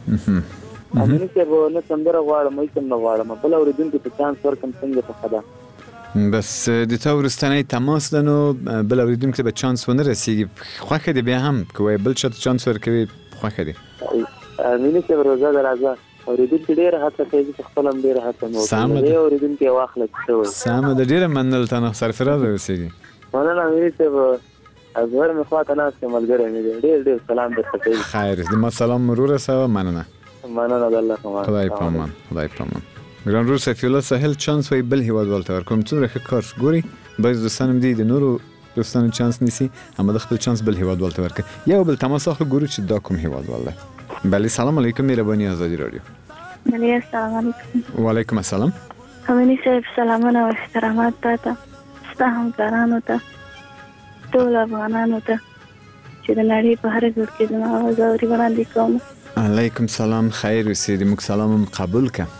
مینې ته به نه سندره غواړم هېڅ هم نه غواړم بل اورېدونکي ته چانس ورکړم څنګه ښه ده. بس د تا وروستنی تماس ده نو بل اورېدونکي ته به چانس ونه رسېږي. خوښه دې بیا هم که وایي بل چا ته چانس ورکوي خوښه دې. مینې ته روزه ده راځه اورېدونکي ډېره هڅه کوي چې خپله هم ډېره هڅه مې وکړه دې اورېدونکي یې واخله چې څه وایي. سمه ده ډېره مننه له تا نه سرفراز اوسېږي. مننه مینې صاحب ازهر مې خوا ته ناست یم ملګری مې دی ډېر سلام درته کوي. خیر د ما سلام ورور رسوه. مننه د الله په خدای په امان. خدای په امان. ګران ورور سیف الله ساحل چانس وایي بل هیوادوال ته ورکوم. څومره ښه کار ګوري بعضې دوستان هم دي د نورو دوستانو چانس نیسي اما د خپل چانس بل هیوادوال ته ورکوي. یو بل تماس اخلو ګورو چې دا کوم هیوادوال دی. بله سلام علیکم مهرباني آزادي رادیو. بله السلام علیکم. وعلیکم السلام. امني صاحب سلامونه او احترامات تاته ستا همکارانو ته ټول افغانانو ته چې د نړۍ په هر ګوټ کې زما اواز اوري وړاندې کوم. علیکم سلام خیر اوسې د موږ سلام هم قبول که.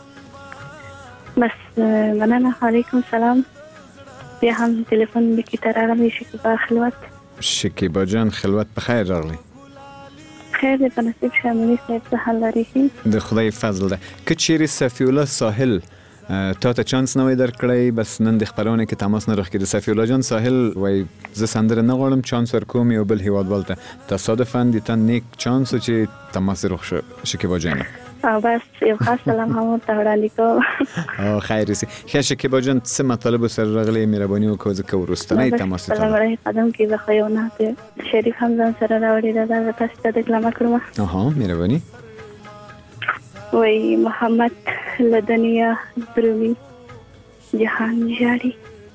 بس مننه. علیکم سلام. بیا هم تلیفون بکی ته راغلی شکیبا خلوت. شکیبا جان خلوت په خیر راغلی. خیر دې په نصیب شه امني صاحب څه حال لري؟ د خدای فضل ده. که چیرې صفی الله ساحل تا ته چانس نه وای درکړی بس نن د خبرونه کې تماس نه راخکې د صفی الله جان ساحل وای زه سندره نه غواړم چانس ورکوم یو بل هیوادوال ته تصادفاً د تا نیک چانس چې تماس روخ شکیبا جان بس یو خاص سلام هم ته وړاندې کوم خیر سي ښه شکیبا جان څه مطلب سره راغلی مهرباني وکړه ځکه ورستنی تماس ته سلام علیکم قدم کې به خو نه شریف حمزه سره راوړی دا تاسو ته د کلمه کړم مهرباني وای محمد لدنیا درومي جهان جاری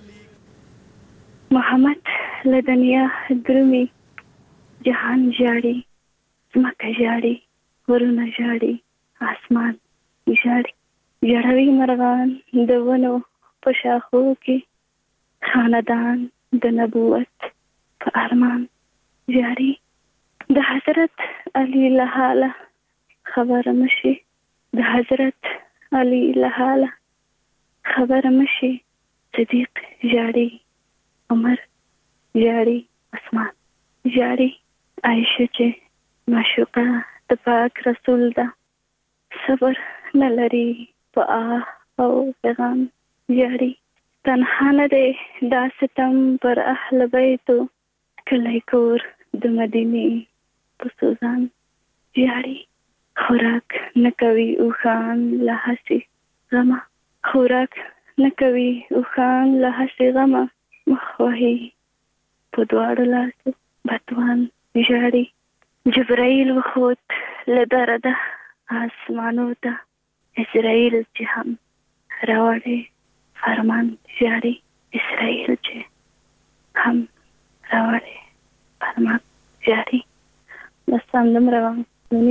محمد لدنیا درومي جهان جاری زمکه جاری ورونه جاری اسمان جاری جړوي مرغان د ونو په شاخو کې خاندان د نبوت په ارمان جاری د حضرت علی لحاله خبر مشي د حضرت علی لحاله خبر مشي صدیق جاری عمر جاری اسمان جاری عائشه چې معشوقه د پاک رسول ده صبر نه لري په او پیغام جاری تنها نه دی دا ستم پر اهل بیتو کلی کور د مدینه په سوزان جاری خوراک نکوي اوخان لحسي غما خوراک نکوي اوخان لحسي غما مخوهي په دواړو لاسو بتوان جاری جبرائیل وخوت لدرده آسمانو ته اسرائیل چې هم راوړي فرمان جاری اسرائیل چې هم راوړي فرمان جاری بس هم روان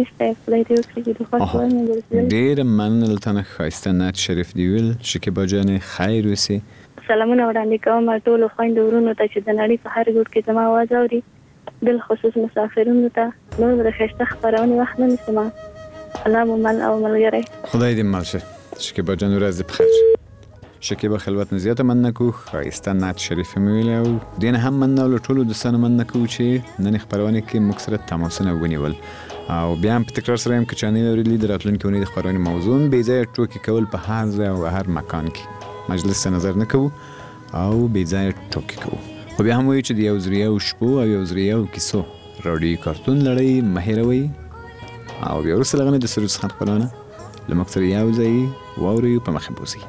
ډیر مننه تنه خایسته نات شریف دیول شکیبا جان خیر وسی سلامونه وړاندې کوم ټول خويندو ورونو ته چې د نړۍ په هر ګوټ کې زما आवाज اوري بل خصوص مسافرونو ته نور د خشته خبرونه وخت نه نسمع سلام مل او ملګری خدای دې مل شه شکیبا جان ورځ بخیر شکیبا خلوت نزیاته من نکو خایسته نات شریف میویل او دین هم من نو ټولو د سن من نکو چې نن خبرونه کې مکسره تماسونه ونیول او بیا په تکرار سره هم که چانل لري د راتلونکي ونې د خبرونه موضوع به ځای ټوکی کول په هر ځای او هر مکان کې مجلس نظر نه کوو او به ځای ټوکی کوو خو بیا هم وایي چې د یو زریو شپو او یو زریو کیسو راډیو کارتون لړۍ مهیروي او بیا وروسته لغنه د سروس خان خبرونه لمک سره یو ځای واوري په مخه بوزي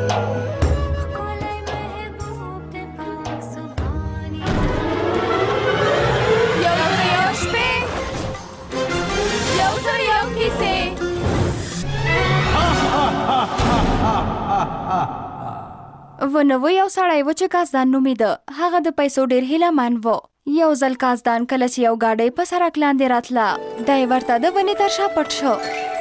ونوو یو سړی و چې کازدان نومیده. هغه د پیسو ډیر هیلهمن و. یو ځل کازدان کله چې یو ګاډۍ په سړک لاندې راتله، دی ورته د ونې تر شا پټ شو.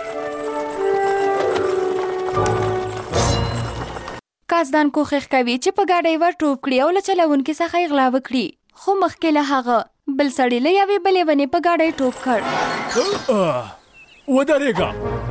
کازدان کوښښ کوي چې په ګاډۍ ور ټوپ کړي او له چلوونکي څخه یې غلا وکړي، خو مخکې له هغه بل سړي له یوې بلې ونې په ګاډۍ ټوپ کړ. ودرېږه،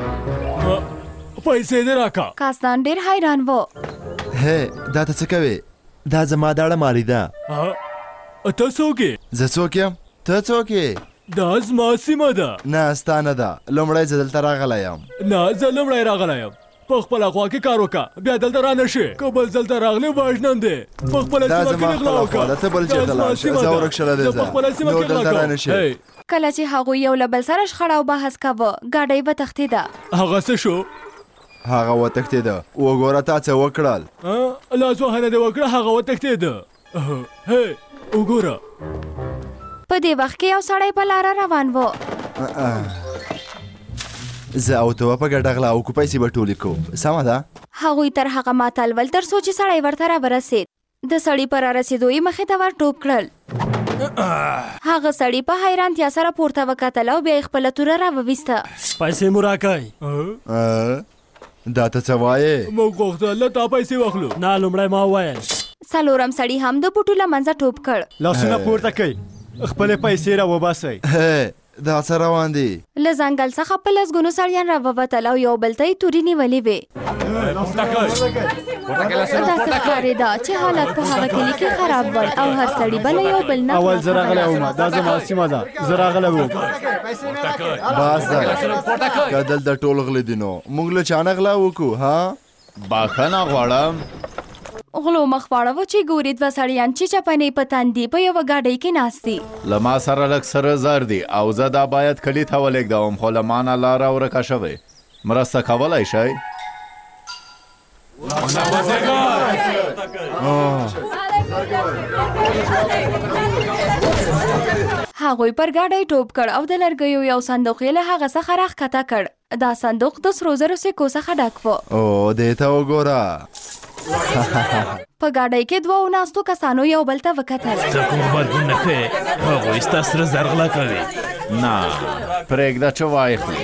پیسې دې راکړه. کازدان ډیر حیران و. هی دا ته څه کوې؟ دا زما دا اړه ده. ته څوک یې؟ زه څوک یم؟ ته څوک یې؟ دا زما سیمه ده. نه ستا نه ده، لومړی زه دلته راغلی یم. نه زه لومړی راغلی یم. په خپله خوا کې کار وکړه، بیا دلته را نه شې. که بل ځل ته راغلی وژنم دی. په خپله سیمه کې مې غلا وکړه. ته بل چېرته لاړ شه، زه ورک شله دی. زه په خپله سیمه کې غلا کوم. کله چې هغوی یو له بل سره شخړه او بحث کاوه، ګاډۍ وتښتېده. هغه څه شو؟ هغه وتښتېده. وګوره تا څه وکړل. لاس وهنه دې وکړه، هغه وتښتېده. هی وګوره. په دې وخت کې یو سړی په لاره روان و. زه او ته په ګډه غلا وکړو، پیسې به ټولې کوو، سمه ده؟ هغوی تر هغه ماتل ول تر څو چې سړی ورته راورسېد. د سړي په رارسېدو یې مخې ته ور ټوپ کړل. هغه سړي په حیرانتیا سره پورته وکتل او بیا یې خپله توره راوویسته. پیسې مو راکئ. دا ته څه وایې؟ موږ غوښتل له تا پیسې واخلو. نه لومړی ما وویل. څلورم سړي هم د بوټو له منځه ټوپ کړ. لاسونه پورته کئ، خپلې پیسې راوباسئ. دا څه روان دي؟ له ځنګل څخه په لسګونو سړیان راووتل او یو بل ته یې تورې نیولې وې. داسې ښکارېده چې حالت په هغه کلي کې خراب ول او هر سړي به له یو بل نه اول زه راغلی وم، دا زما سیمه ده، زه راغلی وم. بس ده، که دلته ټول غلي دي نو موږ له چا نه غلا وکړو؟ ها بخښنه غواړم. غلو مخ واړوه چې ګوري دوه سړیان چې چپنې په تندي په یوه ګاډۍ کې ناست دي. له ما سره لږ سره زر دي او زه دا باید کلي ته ولېږدوم، خو له ما نه لاره ورکه شوې. مرسته کولی شئ؟ هغوی پر ګاډۍ ټوپ کړ او د لرګیو یو صندوق یې له هغه څخه راښکته کړ. دا صندوق د سرو زرو سکو څخه ډک و. او دې ته وګوره. په ګاډۍ کې دوو ناستو کسانو یو بل ته وکتل. ته کوم غبرګون نه ښیې؟ هغوی ستا سره زر غلا کوي. نه پرېږده چې واخلي.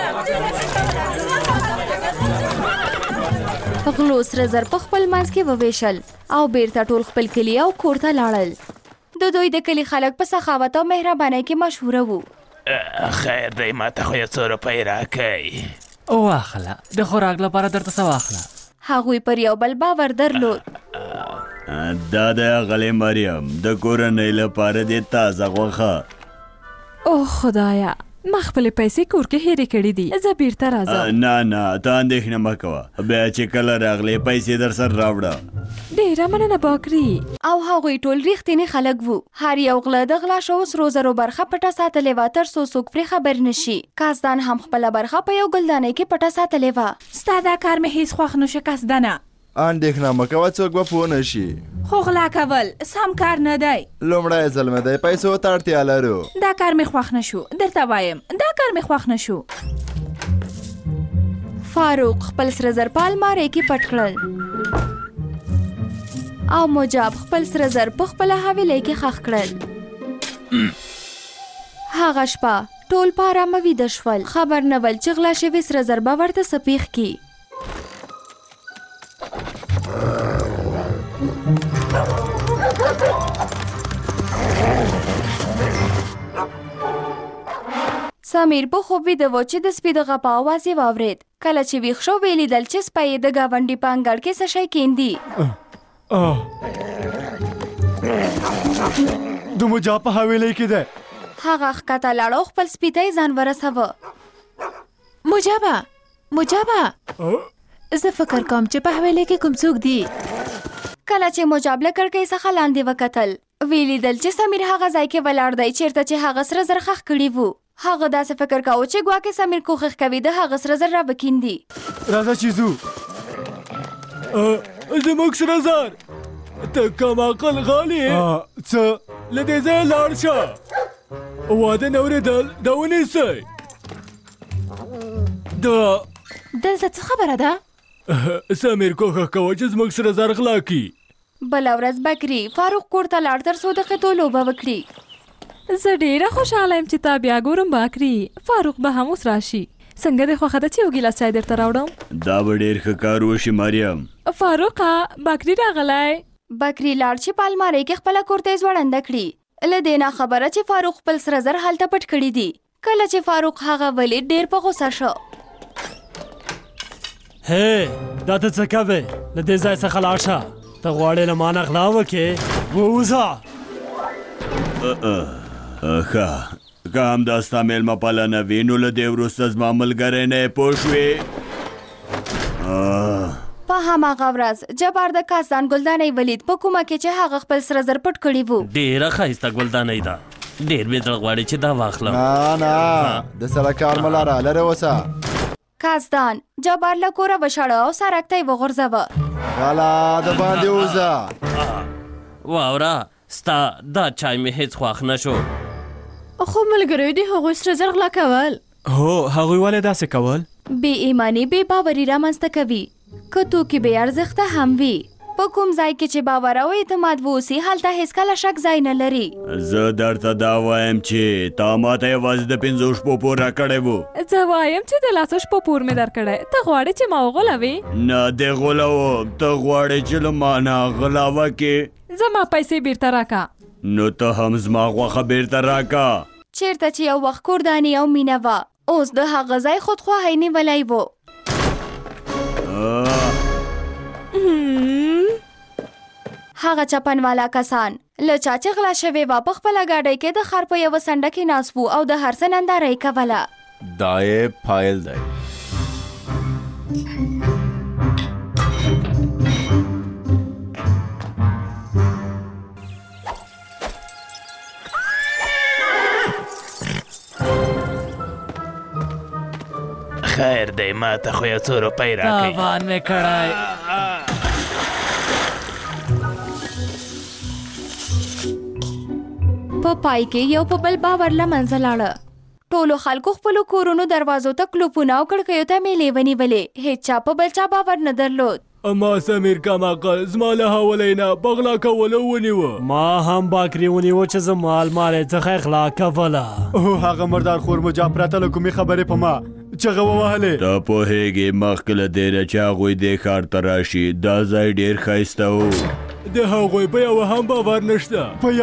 غلو سره زر په خپل منځ کې وویشل او بیرته ټول خپل کلي او کور ته لاړل. د دوی د کلي خلک په سخاوت او مهربانۍ کې مشهوره وو. خیر دی، ما ته خو یو څو روپۍ راکئ. واخله، د خوراک لپاره درته څه واخله. هغوی پر یو بل باور درلود. دا د غلې مریم د کورنۍ لپاره د تازه غوښه. اوه خدایا، ما خپلې پیسې کور کې هېرې کړې دي، زه بیرته راځم. نه ته اندېښنه مه کوه، بیا چې کله راغلې پیسې در سره راوړه. ډېره مننه باکري. او هغوی ټول ریښتیني خلک وو. هر یو غله د غلا شوو سرو زرو برخه پټه ساتلې وه تر څو څوک پرې خبر نشي. کازدان هم خپله برخه په یو ګلدانۍ کې پټه ساتلې وه. ستا دا کار مې هیڅ خوښ نه شو کازدانه. اندېښنه مه کوه، څوک به پوه نه شي. خو غلا کول سم کار نه دی. لومړی ځل مې دی، پیسو ته اړتیا لرو. دا کار مې خوښ نه شو، درته وایم دا کار مې خوښ نه شو. فاروق خپل سره زر په المارۍ کې پټ کړل او مجاب خپل سره زر په خپله حویلۍ کې ښخ کړل. هغه شپه ټول په ارامه ویده شول، خبر نه ول چې غلا شوي سره زر به ورته څه پېښ کړي. سمیر په خوب ویده و چې د سپي د غپا اواز یې واورېد. کله چې ویښ شو ویې لیدل چې سپی یې د ګاونډي په انګړ کې څه شی کیندي. د مجاب په حویلۍ کې دی. هغه ښکته لاړ او خپل سپي ته یې ځان ورسوه. مجابه زه فکر کوم چې په حویلۍ کې کوم څوک دی. کله چې مجاب له کړکۍ څخه لاندې وکتل ویې لیدل چې سمیر هغه ځای کې ولاړ دی چیرته چې هغه سره زر ښخ کړي وو. هغه داسې فکر کاوه چې ګواکې سمیر کوښښ کوي د هغه سره زر راوکیندي. راځه چې ځو. زموږ سره زر ته کم عقل غالي څه له دې ځایه لاړ شه واده نه اورېدل دا ونیسئ دلته څه خبره ده سمیر کوښښ کوه چې زموږ سره زر غلا کړي بله ورځ بکري فاروق کور ته لاړ تر څو د خېټو لوبه وکړي زه ډېره خوشحاله یم چې تا بیا ګورم باکري فاروق به هم اوس راشي څنګه دې خوښه ده چې یو ګیلاس چای درته راوړم دا به ډېر ښه کار وشي مریم فاروقه باکري راغلی بکري لاړ چې په المارۍ کې خپله کورتۍ ځوړنده کړي له دې نه خبره چې فاروق خپل سره زر هلته پټ کړي دي کله چې فاروق هغه ولید ډېر په غوسه شو هی دا ته څه کوې له دې ځای څخه لاړ شه ته غواړې له ما نه غلا وکړې ووځه ښه که همدا ستا میلمه پالنه وي نو له دې وروسته زما ملګری نه یې پوه شوې په هماغه ورځ جبار د کاسدان ګلدانۍ ولید په کومه کې چې هغه خپل سره زر پټ کړي وو ډېره ښایسته ګلدانۍ ده ډېر مې زړه غواړي چې دا واخلم نه د سړک کار مه لره لرې اوسه کاسدان جبار له کوره وشاړه او سړک ته یې وغورځوه غلا د باندې وځه واوره ستا دا چای مې هېڅ خوښ نه شو خو ملګریو د هغوی سره زر غلا کول هو هغوی ولې داسې کول بې ایماني بې باوري رامنځته کوي که توکي بې ارزښته هم وي په کوم ځای کې چې باور او اعتماد واوسي هلته هېڅکله شک ځای نه لري زه درته دا وایم چې تا ماته یوازې د 5 شپو پور راکړی و زه وایم چې د 10 شپو پور مې درکړی ته غواړې چې ما وغولوې نه دې غولوم ته غواړې چې له ما نه غلا وکړې زما پیسې بیرته راکا نو ته هم زما غوښه بیرته راکا چیرته چې یو وخت کورداني او مینه وه اوس د هغه ځای خودخواهی نیولی و هغه چپنوالا کسان له چا چې غلا شوې وه په خپله ګاډۍ کې د ښار په یوه څنډه کې ناست وو او د هر څه ننداره یې کوله دا یې فایل دی خیر دی ما ته خو یو څو روپۍ راکړئ تاوان مې کړی په پای کې یو په بل باور له منځه لاړه ټولو خلکو خپلو کورونو دروازو ته کلوپونه او کړکیو ته میلې ونیولې هېڅ چا په بل چا باور نه درلود اما سمیر کماقل زما له حوالې نه بغلا کولو ونیوه ما هم باکري ونیوه چې زما المارۍ څخه غلا کوله هغه مردار خور مو جا پرته له کومې خبرې په ما چغه ووهلې ته پوهېږې مخکې له دې نه چې هغوی دې ښار ته راشي دا ځای ډېر ښایسته و د هغوی په یوه هم باور نشته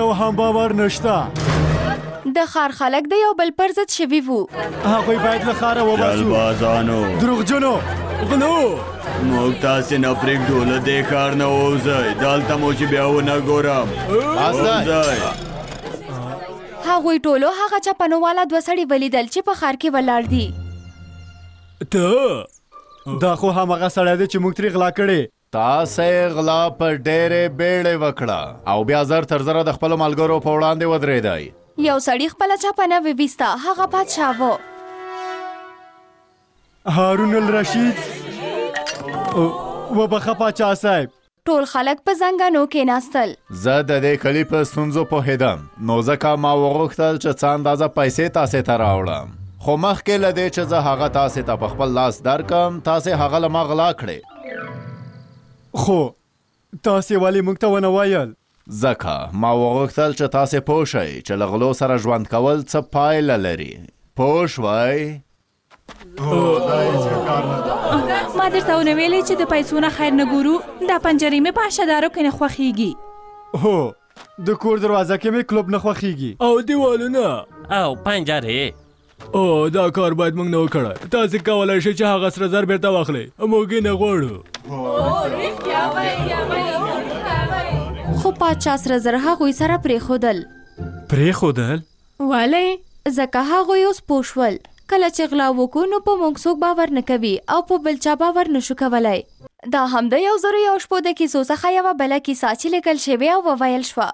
د ښار خلک د یو بل پر ضد شوي وو هغوی باید له ښاره وباسو جلبازانو دروغجنو غلو موږ تاسې نه پرېږدو له دې ښار نه ووځئ دلته مو چې بیا ونه ګورم ووځئ هغوی ټولو هغه چپنووالا 2 سړي ولیدل چې په ښار کې ولاړ دي ته دا خو همغه سړی دی چې موږ ترې غلا کړې تاسې غلا په ډېرې بیړې وکړه او بیا زر تر زره د خپلو ملګرو په وړاندې ودرېدی یو سړي خپله چپنه وویسته هغه بادشاه و هارون الرشید وبخه پاچا صاحب ټول خلک په زنګانو کې ناستل زه د دې کلي په ستونزو پوهېدم نو ځکه ما وغوښتل چې څه اندازه پیسې تاسې ته راوړم خو مخکې له دې چې زه هغه تاسې ته په خپل لاس درکم تاسې هغه له ما غلا کړې خو تاسې ولې موږ ته ونه ویل ځکه ما وغوښتل چې تاسې پوه شئ چې له غلو سره ژوند کول څه پایله لري پوه شوئ ما درته ونه ویلې چې د پیسو نه خیر نه ګورو دا پنجرې مې په اشدارو کې نه خوښیږي هو د کور دروازه کې مې کلوب نه خوښیږي او دیوالونه او پنجرې او دا کار باید موږ نه وکړی تاسې کولی شئ چې هغه سره زر بیرته واخلئ موږ یې نه غواړو خو پاچا سره زر هغوی سره پرېښودل ولې ځکه هغوی اوس پوه شول کله چې غلا وکړو نو په موږ څوک باور نه کوي او په بل چا باور نشو کولی دا هم د 101 شپو د کیسو څخه یوه بله کیسه چې لیکل شوې او وویل شوه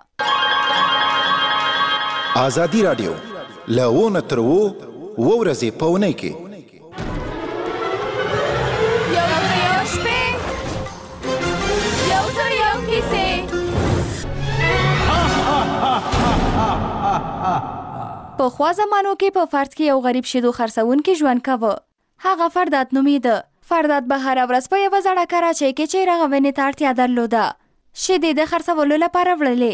ازادي راډیو له 1 تر 2 ورځې په اونۍ کې یو زړ یو کیسې. پخوا زمانو کې په فرد کې یو غریب شیدو خرڅونکی ژوند کاوه. هغه فردات نومیده. فردات به هره ورځ په یوه زړه کراچۍ کې چې رغونې ته اړتیا درلوده شیدې د خرڅولو لپاره وړلې.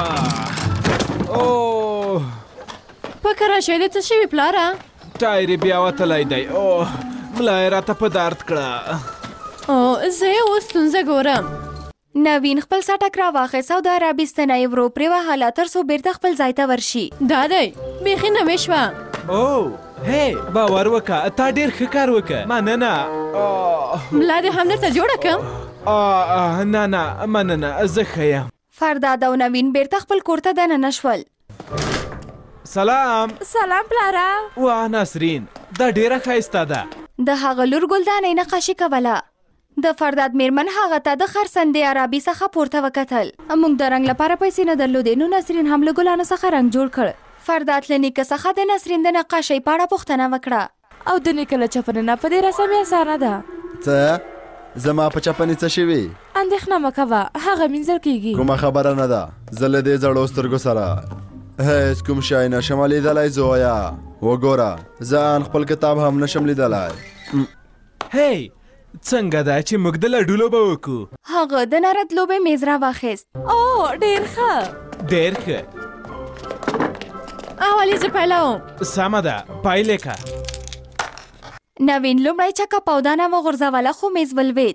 په کراچۍ دې څه شوي پلاره؟ ټایر یې بیا وتلی دی. ملا یې راته په درد کړه. زه یې اوس ستونزه ګورم. نوین خپل سټک راواخیست او د عربي ستنه یې ورو پرې وهله تر څو بیرته خپل ځای ته ورشي. دا دی بیخي نوې شوه. هی باور وکړه تا ډېر ښه کار وکړه. مننه. ملا دې هم درته جوړه کړم؟ نه مننه زه ښه یم. فرداد او نوین بیرته خپل کور ته دننه شول. سلام پلاره. واه نسرین دا ډېره ښایسته ده. د هغه لور ګلدانۍ نقاشي کوله. د فرداد میرمن هغه ته د خرسندې عربي څخه پورته وکتل. موږ د رنګ لپاره پیسې نه درلودې نو نسرین هم له ګلانو څخه رنګ جوړ کړ. فرداد له نیکه څخه د نسرین د نقاشۍ په اړه پوښتنه وکړه. او د نیکه له چپنې په دې رسم یې اسانه ده. څه زما په چپنې څه شوي؟ اندېښنه مه کوه هغه مینځل کېږي. کومه خبره نه ده. زه له دې زړو سترګو سره هیڅ کوم شی نشم لیدلی. زویا وګوره زه ان خپل کتاب هم نشم لیدلی. هی څنګه ده چې موږ د لډو لوبه وکړو؟ هغه د نرد لوبې میز راواخیست. ډېر ښه. اولې زه پیلوم. سمه ده پایلې که. نوین لومړی چکه پودانه وغورځوله خو میز ولوېد.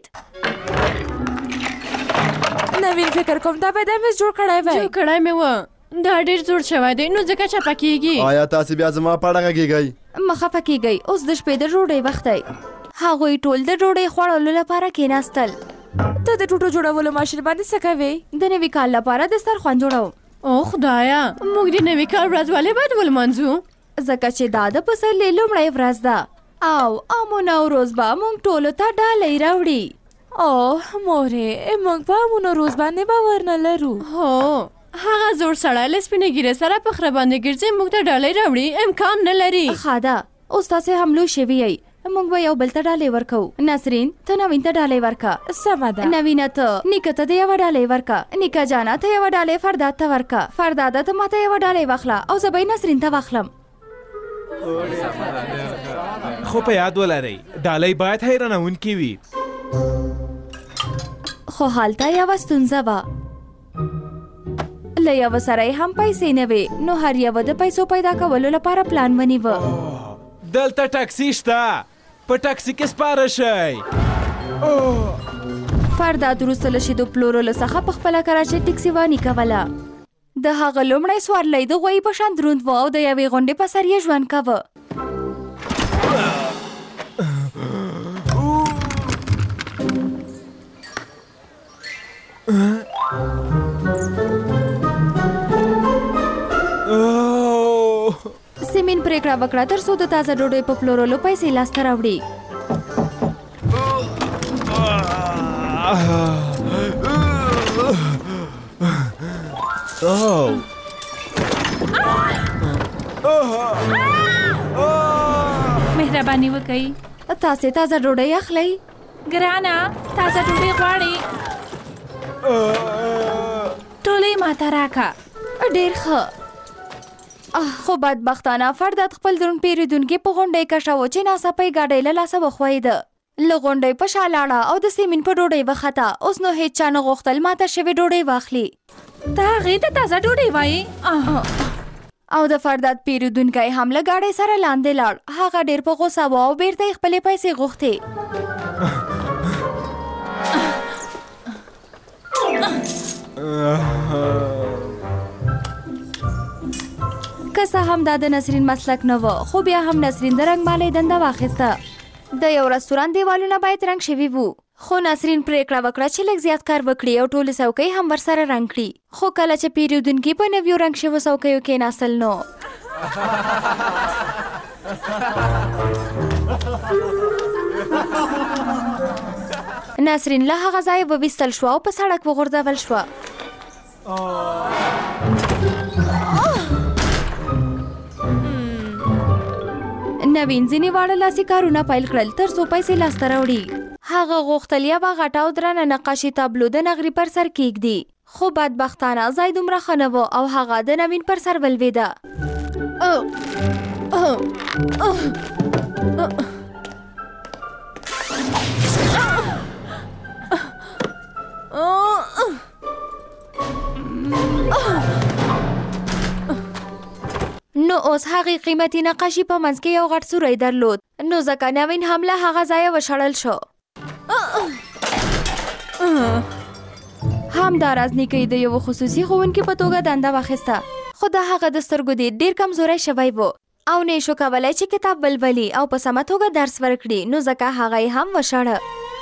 نوین فکر کوم دا به د میز جوړ کړی وی. جوړ کړی مې و. دا ډېر زوړ شوی دی نو ځکه چپه کېږي. آیا تاسې بیا زما په اړه غږېږئ؟ مه خفه کېږئ اوس د شپې د ډوډۍ وخت دی. هغوی ټول د ډوډۍ خوړلو لپاره کېناستل. ته د ټوټو جوړولو ماشین باندې څه کوې؟ د نوي کال لپاره دسترخوان جوړوم. خدایا موږ د نوي کال ورځ ولې باید ولمانځو؟ ځکه چې دا د پسرلي لومړۍ ورځ ده او امون او روز به موږ ټولو ته ډالۍ راوړي. مورې موږ په امون او روز باندې باور نه لرو. هغه زوړ سړی له سپینې ږیرې سره په خره باندې ګرځي موږ ته ډالۍ راوړي امکان نه لري. ښه ده اوس تاسې هم لوی شوي یئ موږ به یو بل ته ډالۍ ورکوو. نسرین ته نوین ته ډالۍ ورکه. سمه ده. نوینه ته نیکه ته د یوه ډالۍ ورکه. نیکه جانه ته یوه ډالۍ فرداد ته ورکه. فرداده ته ماته یوه ډالۍ واخله او زه به یې نسرین ته واخلم. خو په یاد ولرئ ډالۍ باید حیرانوونکې وي. خو هلته یوه ستونزه وه. له یوه سره یې هم پیسې نه وې نو هر یوه د پیسو پیدا کولو لپاره پلان ونیوه. دلته ټاکسي شته په ټاکسي کې سپاره شئ. فرداد وروسته له شیدو پلورلو څخه په خپله کراچۍ ټکسي واني کوله. د هغه لومړی سوارلی د غویي په شان دروند و او د یوې غونډې په سر یې ژوند کوه. سیمین پریکړه وکړه تر څو د تازه ډوډۍ په پلورلو پیسې لاسته راوړي. مهرباني وکړئ تاسې تازه ډوډۍ اخلئ؟ ګرانه تازه ډوډۍ غواړئ؟ ټولې ماته راکړه. ډېر ښه. خو بدبختانه فرداد خپل دروند پیرودونکي په غونډۍ کشاوه چې ناڅاپه یې ګاډۍ له لاسه وښویده. له غونډۍ په شا لاړه او د سیمین په ډوډۍ وخته. اوس نو هېڅ چا نه غوښتل ماته شوې ډوډۍ واخلي. ته هغې ته تازه ډوډۍ وایې؟ او د فرداد پیرودونکی هم له ګاډۍ سره لاندې لاړ. هغه ډېر په غوسه و او بیرته یې خپلې پیسې غوښتې. که څه هم دا د نسرین مسلک نه و خو بیا هم نسرین د رنګمالۍ دنده واخیسته. د یو رستوران دیوالونه باید رنګ شوي وو خو نسرین پریکړه وکړه چې لږ زیات کار وکړي او ټولې څوکۍ هم ورسره رنګ کړي. خو کله چې پیرودونکي په نویو رنګ شویو څوکیو کېناستل نو نسرین له هغه ځایه وویستل شوه او په سړک وغورځول شوه. نوین ځینې واړه لاسي کارونه پیل کړل تر څو پیسې لاسته راوړي. هغه غوښتل یوه غټه او درنه نقاشي تابلو د نغري پر سر کیږدي، خو بدبختانه ځای دومره ښه نه و او هغه د نوین پر سر ولوېده. نو اوس هغې قیمتي نقاشي په منځ کې یو غټ سوری درلود، نو ځکه نوین هم له هغه ځایه وشړل شو. همداراز نیکه د یو خصوصي ښوونکي په توګه دنده واخیسته، خو د هغه د سترګو دید ډېر کمزوری شوی و او نه شو کولی چې کتاب ولولي او په سمه توګه درس ورکړي، نو ځکه هغه یې هم وشړه.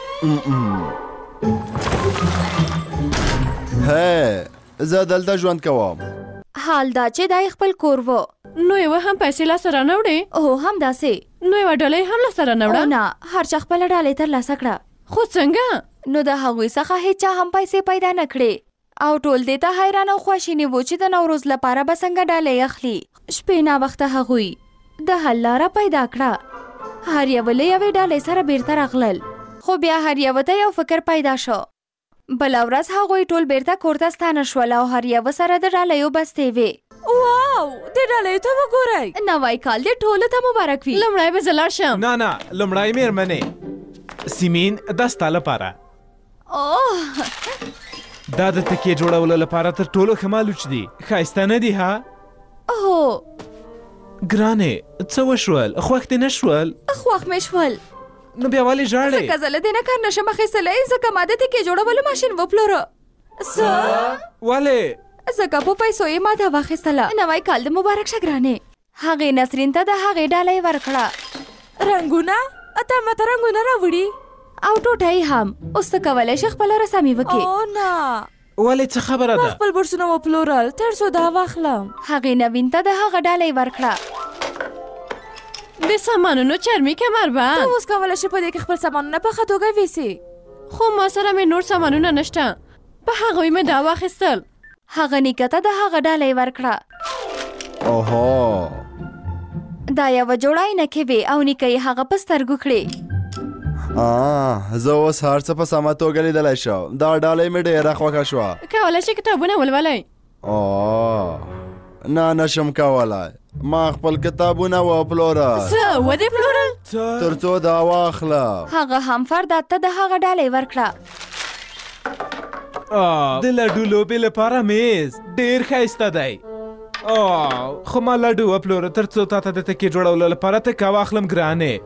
هی زه دلته ژوند کوم. حال دا چې دا خپل کور و. نو یوه هم پیسې لاسه رانوړې؟ هو همداسې. نو یوه ډالۍ هم لاسه رانوړه؟ نه، هر چا خپله ډالۍ ترلاسه کړه. خو څنګه؟ نو د هغوی څخه هیچا هم پیسې پیدا نه کړې او ټول دې ته حیران او خواشیني وو چې د نوروز لپاره به څنګه ډالۍ اخلي. شپې ناوخته هغوی د حل لاره پیدا کړه. هر یو له یوې ډالۍ سره بیرته راغلل، خو بیا هر یو ته یو فکر پیدا شو. بله ورځ هغوی ټول بیرته کور ته ستانه شول او هر یو سره د ډالیو بستې وې. واو، د ډالیو ته وګورئ. نوی کال دې ټولو ته مبارک وي. لومړی به زه لاړ شم. نه لومړی مېرمنې سیمین دا ستا لپاره. دا د تکیې جوړولو لپاره تر ټولو ښه مالوچ دي. ښایسته نه دي ها؟ هو. ګرانې څه وشول؟ خوښ دې نه شول؟ خوښ مې شول. نو بیا ولې ژاړې؟ ځکه زه له دې نه کار نشم اخیستلی، ځکه ما د تکیې جوړولو ماشین وپلوره. څه؟ ولې؟ ځکه په پیسو یې ما دا واخیستله. نوی کال د مبارک شه ګرانې. هغې نسرین ته د هغې ډالۍ ورکړه. رنګونه؟ تا ماته رنګونه راوړي او ټوټه یې هم. اوس ته کولی شې خپله رسامي وکړې. نه. ولې څه خبره ده؟ ما خپل برسونه وپلورل تر څو دا واخلم. هغې نوین ته د هغه ډالۍ ورکړه. د سامانونو چرمي کمربند. ته اوس کولی شې په دې کې خپل سامانونه په ښه توګه ویسې. خو ما سره مې نور سامانونه نشته، په هغوی مې دا واخیستل. هغه نیکه ته د هغه ډالۍ ورکړه. اوهو، دا یوه جوړه عینکې وې او نیکه یې هغه په سترګو کړې. زه اوس هر څه په سمه توګه لیدلی شم. دا ډالۍ مې ډېره خوښه شوه. کولی شې کتابونه ولولئ؟ نه نشم کولی. ما خپل کتابونه وپلورل. څه ودې پلورل؟ تر څو دا واخلم. هغه هم فرداد ته د هغه ډالۍ ورکړه. د لډو لوبې لپاره میز ډېر ښایسته دی. خو ما لډو وپلوره تر څو تا ته د تکیې جوړولو لپاره تکه واخلم ګرانې.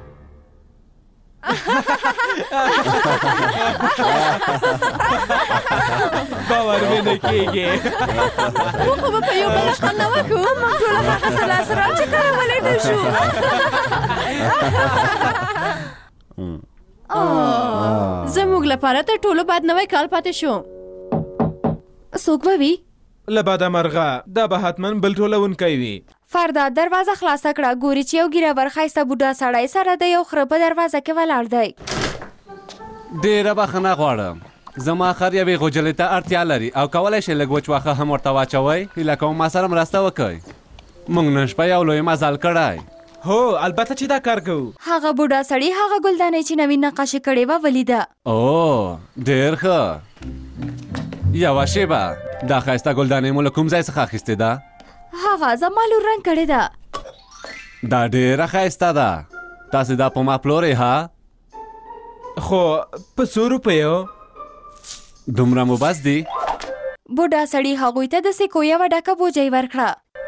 باور مې نه کېږي. موږ خو به په یو بل خوند نه وکړو. موږ ټوله هغه څه لاسه راوړو چې کله ولیدل شو. زموږ لپاره تر ټولو بد نوی کال پاتې شو. څوک به وي؟ له بده مرغه دا به حتما بل ټولونکی وي. فرداد دروازه خلاصه کړه. ګوري چې یو ږیره ښایسته بوډا سړی سره د یو خره په دروازه کې ولاړ دی. ډېره بخښنه غواړم، زما خر یوې غوجلې ته اړتیا لري او کولی شئ لږ وچ واښه هم ورته واچوئ. هیله کوم ما سره مرسته وکړئ. موږ نن شپه یو لوی مزل کړی. هو البته چې دا کار کوو. هغه بوډا سړي هغه ګلدانۍ چې نوین نقاشي کړې وه ولیده. ډېر ښه. یوه شیبه، دا ښایسته ګلدانۍ مو له کوم ځای څخه اخیستې ده؟ هغه زما لور رنګ کړې ده. دا ډېره ښایسته ده. تاسې دا په ما پلورئ ها؟ خو په څو روپیو؟ دومره مو بس دي؟ بوډا سړي هغوی ته د سکو یوه ډکه بوجۍ ورکړه.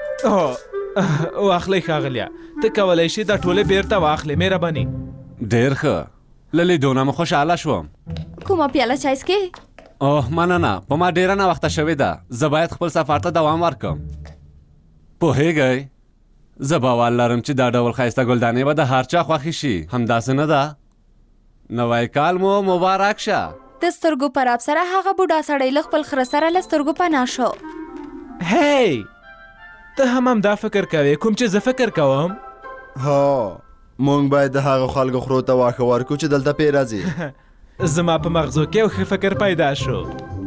واخلئ ښاغلیه، ته کولی شې دا ټولې بیرته واخلې. مهرباني. ډېر ښه، له لیدونه مو خوشحاله شوم. کومه پیاله چای څکې؟ مننه، په ما ډېره ناوخته شوې ده. زه باید خپل سفر ته دوام ورکړم. پوهیږئ، زه باور لرم چې دا ډول ښایسته ګلدانې به د هر چا خوښې شي. همداسې نه ده؟ نوی کال مو مبارک شه. د سترګو پر اب سره هغه بوډا سړی له خپل خره سره له سترګو پناه شو. هی، ته هم همدا فکر کوې کوم چې زه فکر کوم؟ هو، موږ باید د هغو خلکو خرو ته واښه ورکړو چې دلته پې راځي. زما په مغزو کې یو ښه فکر پیدا شو.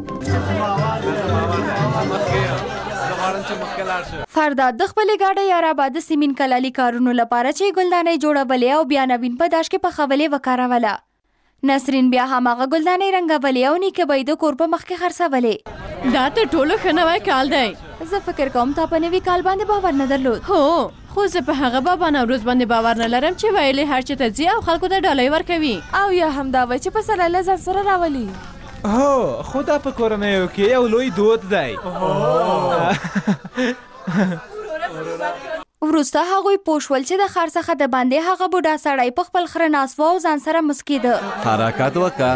فرداد د خپلې ګاډۍ یارابه د سیمین کلالي کارونو لپاره چې ګلدانۍ جوړولې او بیا نوین په داش کې پخولې وکاروله. نسرین بیا هماغه ګلدانې رنګولې او نیکه به یې د کور په مخ کې خرڅولې. دا تر ټولو ښه نوی کال دی. زه فکر کوم تا په نوي کال باندې باور نه درلود. هو خو زه په هغه بابا نوروز باندې باور نه لرم چې ویلې هر چېرته ځي او خلکو ته ډالۍ ورکوي. او یا هم دا وایي چې په سلاله ځان سره راولي. هو خو دا په کورنیو کې یو لوی دود دی. وروسته هغوی پوه شول چې د ښار څخه د باندې هغه بوډا سړی په خپل خره ناست و او ځان سره مسکېده. حرکت وکړه.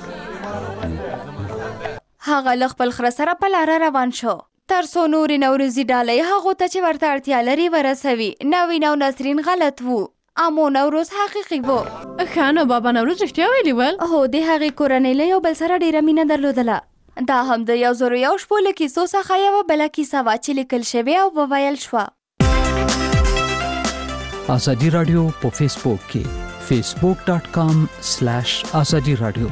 هغه له خپل خره سره په لاره روان شو تر څو نورې نوروزي ډالۍ هغو ته چې ورته اړتیا لري ورسوي. نوین او نسرین غلط وو اما نوروز حقیقي و. ښه نو بابا نوروز رښتیا ویلي ول؟ هو د هغې کورنۍ له یو بل سره ډېره مینه درلودله. دا هم د 101 شپو له کیسو څخه یوه بله کیسه وه چې لیکل شوې او وویل شوه. آزادی رادیو په فیسبوک کې facebook.com/azadi radio.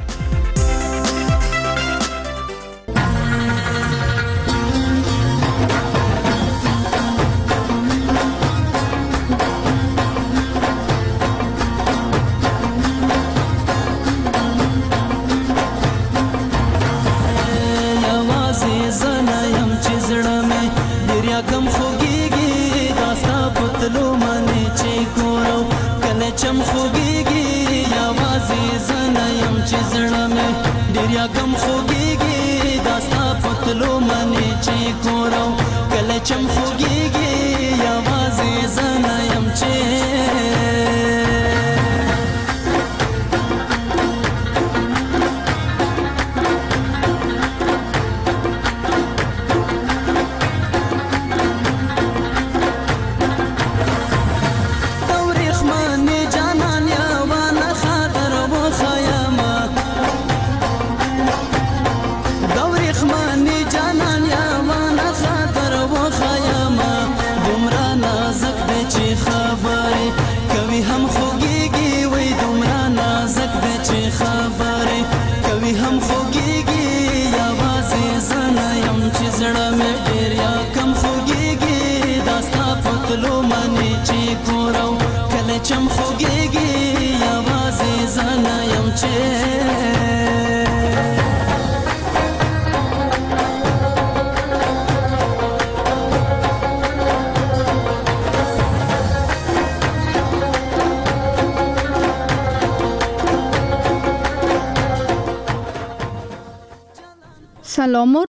چم خوږیږي یوازې زه نه یم چې زړه مې ډېر یاګم خوږیږي دا ستا په تلو منې چې کور او کله چم خوږیږي یوازې زه نه یم چې چم خوږیږي یوازې زه نه یم چې سلام و